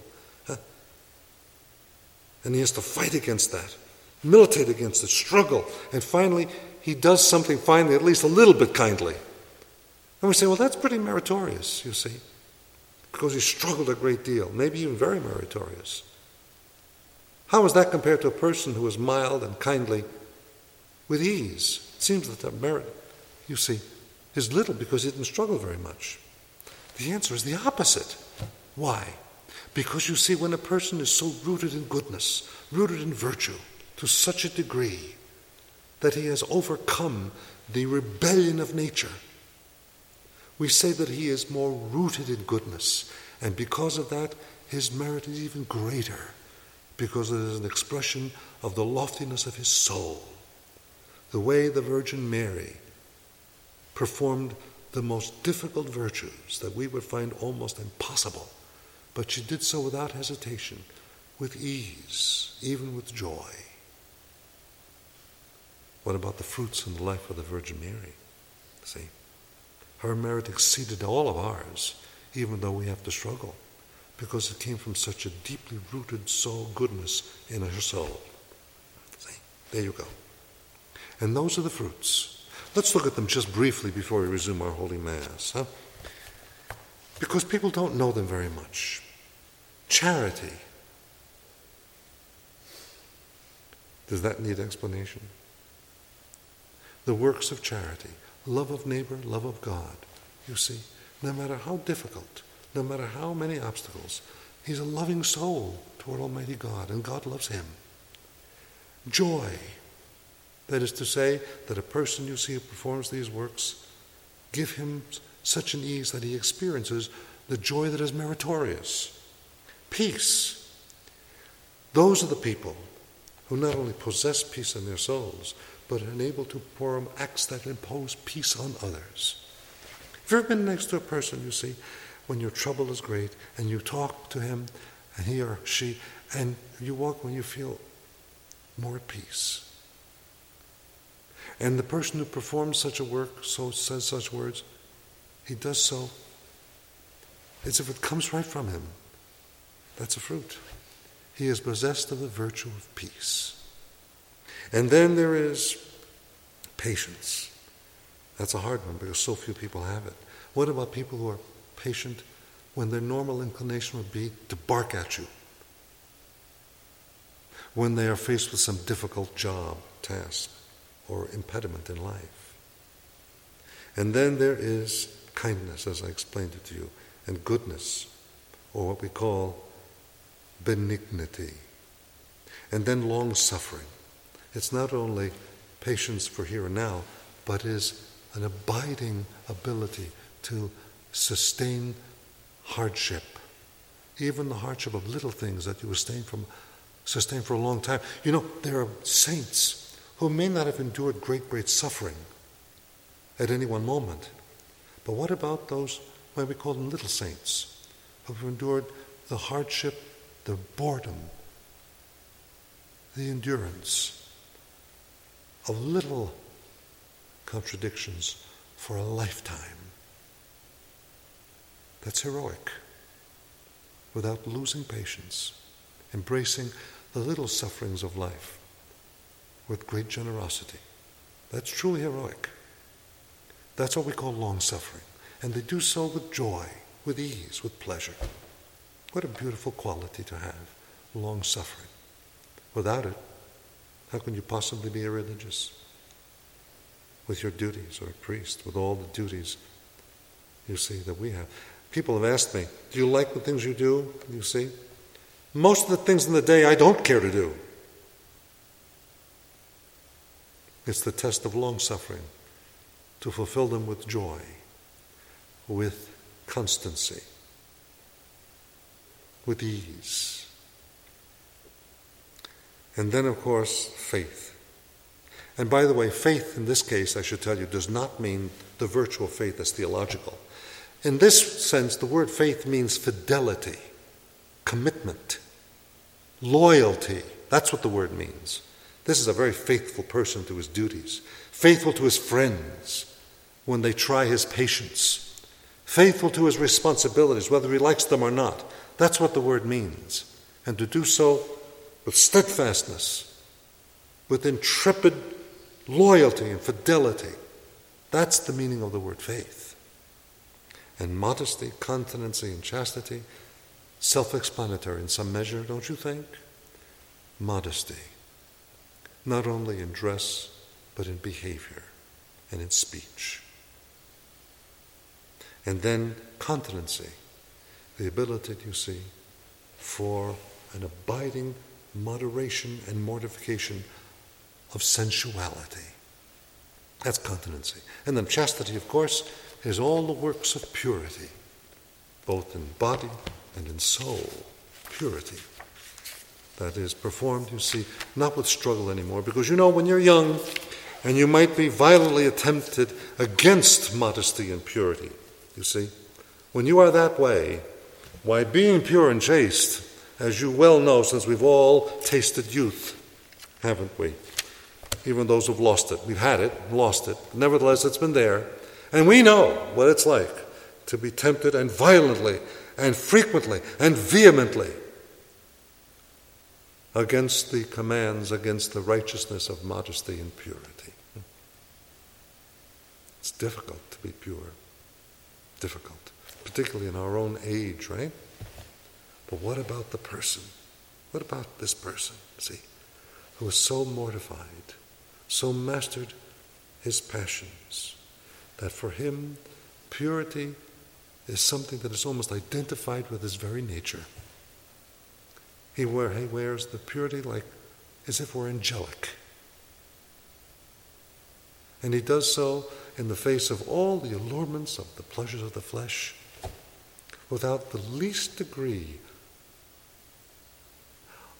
and he has to fight against that, militate against it, struggle, and finally he does something finally at least a little bit kindly. And we say, well, that's pretty meritorious, you see, because he struggled a great deal, maybe even very meritorious. How is that compared to a person who is mild and kindly with ease? It seems that the merit, you see, is little because he didn't struggle very much. The answer is the opposite. Why? Because you see, when a person is so rooted in goodness, rooted in virtue, to such a degree that he has overcome the rebellion of nature, we say that he is more rooted in goodness. And because of that, his merit is even greater, because it is an expression of the loftiness of his soul. The way the Virgin Mary performed the most difficult virtues that we would find almost impossible, but she did so without hesitation, with ease, even with joy. What about the fruits in the life of the Virgin Mary? See, her merit exceeded all of ours, even though we have to struggle, because it came from such a deeply rooted soul goodness in her soul. See, there you go. And those are the fruits. Let's look at them just briefly before we resume our Holy Mass, because people don't know them very much. Charity. Does that need explanation? The works of charity, love of neighbor, love of God. You see, no matter how difficult, no matter how many obstacles, he's a loving soul toward Almighty God, and God loves him. Joy. That is to say, that a person you see who performs these works, give him such an ease that he experiences the joy that is meritorious. peace. Those are the people who not only possess peace in their souls, but are able to perform acts that impose peace on others. Have you ever been next to a person, you see, when your trouble is great, and you talk to him, and he or she, and you walk when you feel more at peace? And the person who performs such a work, so says such words, he does so as if it comes right from him. That's a fruit. He is possessed of the virtue of peace. And then there is patience. That's a hard one because so few people have it. What about people who are patient when their normal inclination would be to bark at you? When they are faced with some difficult job, task, or impediment in life. And then there is kindness, as I explained it to you, and goodness, or what we call benignity. And then long-suffering. It's not only patience for here and now, but is an abiding ability to sustain hardship, even the hardship of little things that you sustain for a long time. You know, there are saints who may not have endured great suffering at any one moment. But what about those, when we call them little saints, who have endured the hardship, the boredom, the endurance of little contradictions for a lifetime? That's heroic. Without losing patience, embracing the little sufferings of life with great generosity. That's truly heroic. That's what we call long-suffering. And they do so with joy, with ease, with pleasure. What a beautiful quality to have, long-suffering. Without it, how can you possibly be a religious? With your duties, or a priest, with all the duties, you see, that we have. People have asked me, do you like the things you do? You see, most of the things in the day I don't care to do. It's the test of long-suffering, to fulfill them with joy, with constancy, with ease. And then, of course, faith. And by the way, faith in this case, I should tell you, does not mean the virtue of faith as theological. In this sense, the word faith means fidelity, commitment, loyalty. That's what the word means. This is a very faithful person to his duties, faithful to his friends when they try his patience, faithful to his responsibilities, whether he likes them or not. That's what the word means. And to do so with steadfastness, with intrepid loyalty and fidelity. That's the meaning of the word faith. And modesty, continency, and chastity, self-explanatory in some measure, don't you think? Modesty, not only in dress, but in behavior and in speech. And then continency, the ability, you see, for an abiding moderation and mortification of sensuality. That's continency. And then chastity, of course, is all the works of purity, both in body and in soul. Purity. That is performed, you see, not with struggle anymore. Because you know, when you're young, and you might be violently tempted against modesty and purity, you see, when you are that way, why, being pure and chaste, as you well know, since we've all tasted youth, haven't we? Even those who've lost it. We've had it, lost it. Nevertheless, it's been there. And we know what it's like to be tempted and violently and frequently and vehemently against the commands, against the righteousness of modesty and purity. It's difficult to be pure. Difficult. Particularly in our own age, right? But what about the person? What about this person, see, who is so mortified, so mastered his passions, that for him purity is something that is almost identified with his very nature. He wears the purity like as if we're angelic. And he does so in the face of all the allurements of the pleasures of the flesh, without the least degree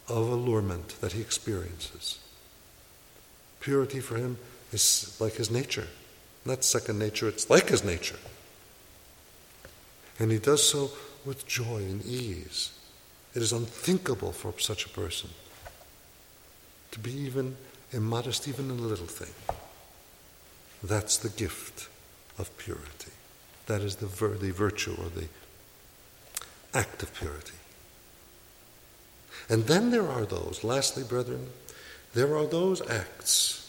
of allurement that he experiences. Purity for him is like his nature. Not second nature, it's like his nature. And he does so with joy and ease. It is unthinkable for such a person to be even immodest, even in a little thing. That's the gift of purity. That is the virtue or the act of purity. And then there are those, lastly, brethren, there are those acts,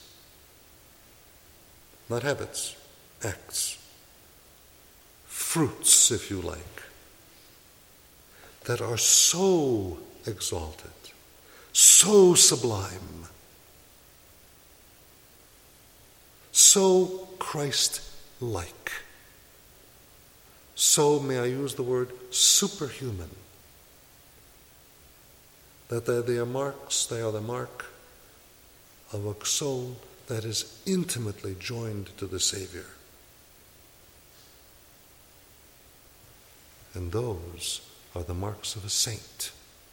not habits, acts, fruits, if you like, that are so exalted, so sublime, so Christ-like, so, may I use the word, superhuman, that they are the mark of a soul that is intimately joined to the Savior. And those are the marks of a saint.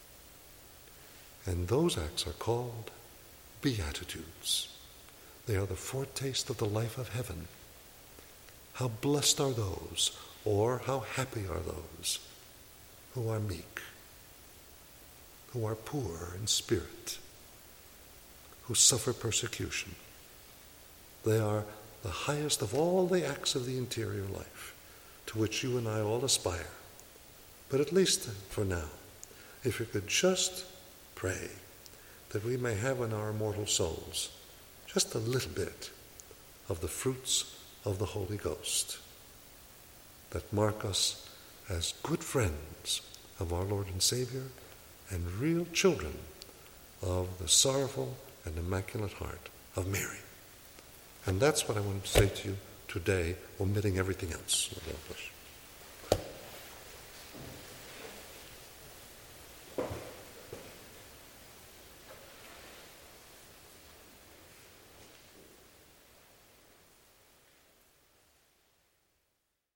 And those acts are called Beatitudes. They are the foretaste of the life of heaven. How blessed are those, or how happy are those who are meek, who are poor in spirit, who suffer persecution. They are the highest of all the acts of the interior life, to which you and I all aspire. But at least for now, if you could just pray that we may have in our immortal souls just a little bit of the fruits of the Holy Ghost that mark us as good friends of our Lord and Savior and real children of the sorrowful and immaculate heart of Mary. And that's what I want to say to you today, omitting everything else.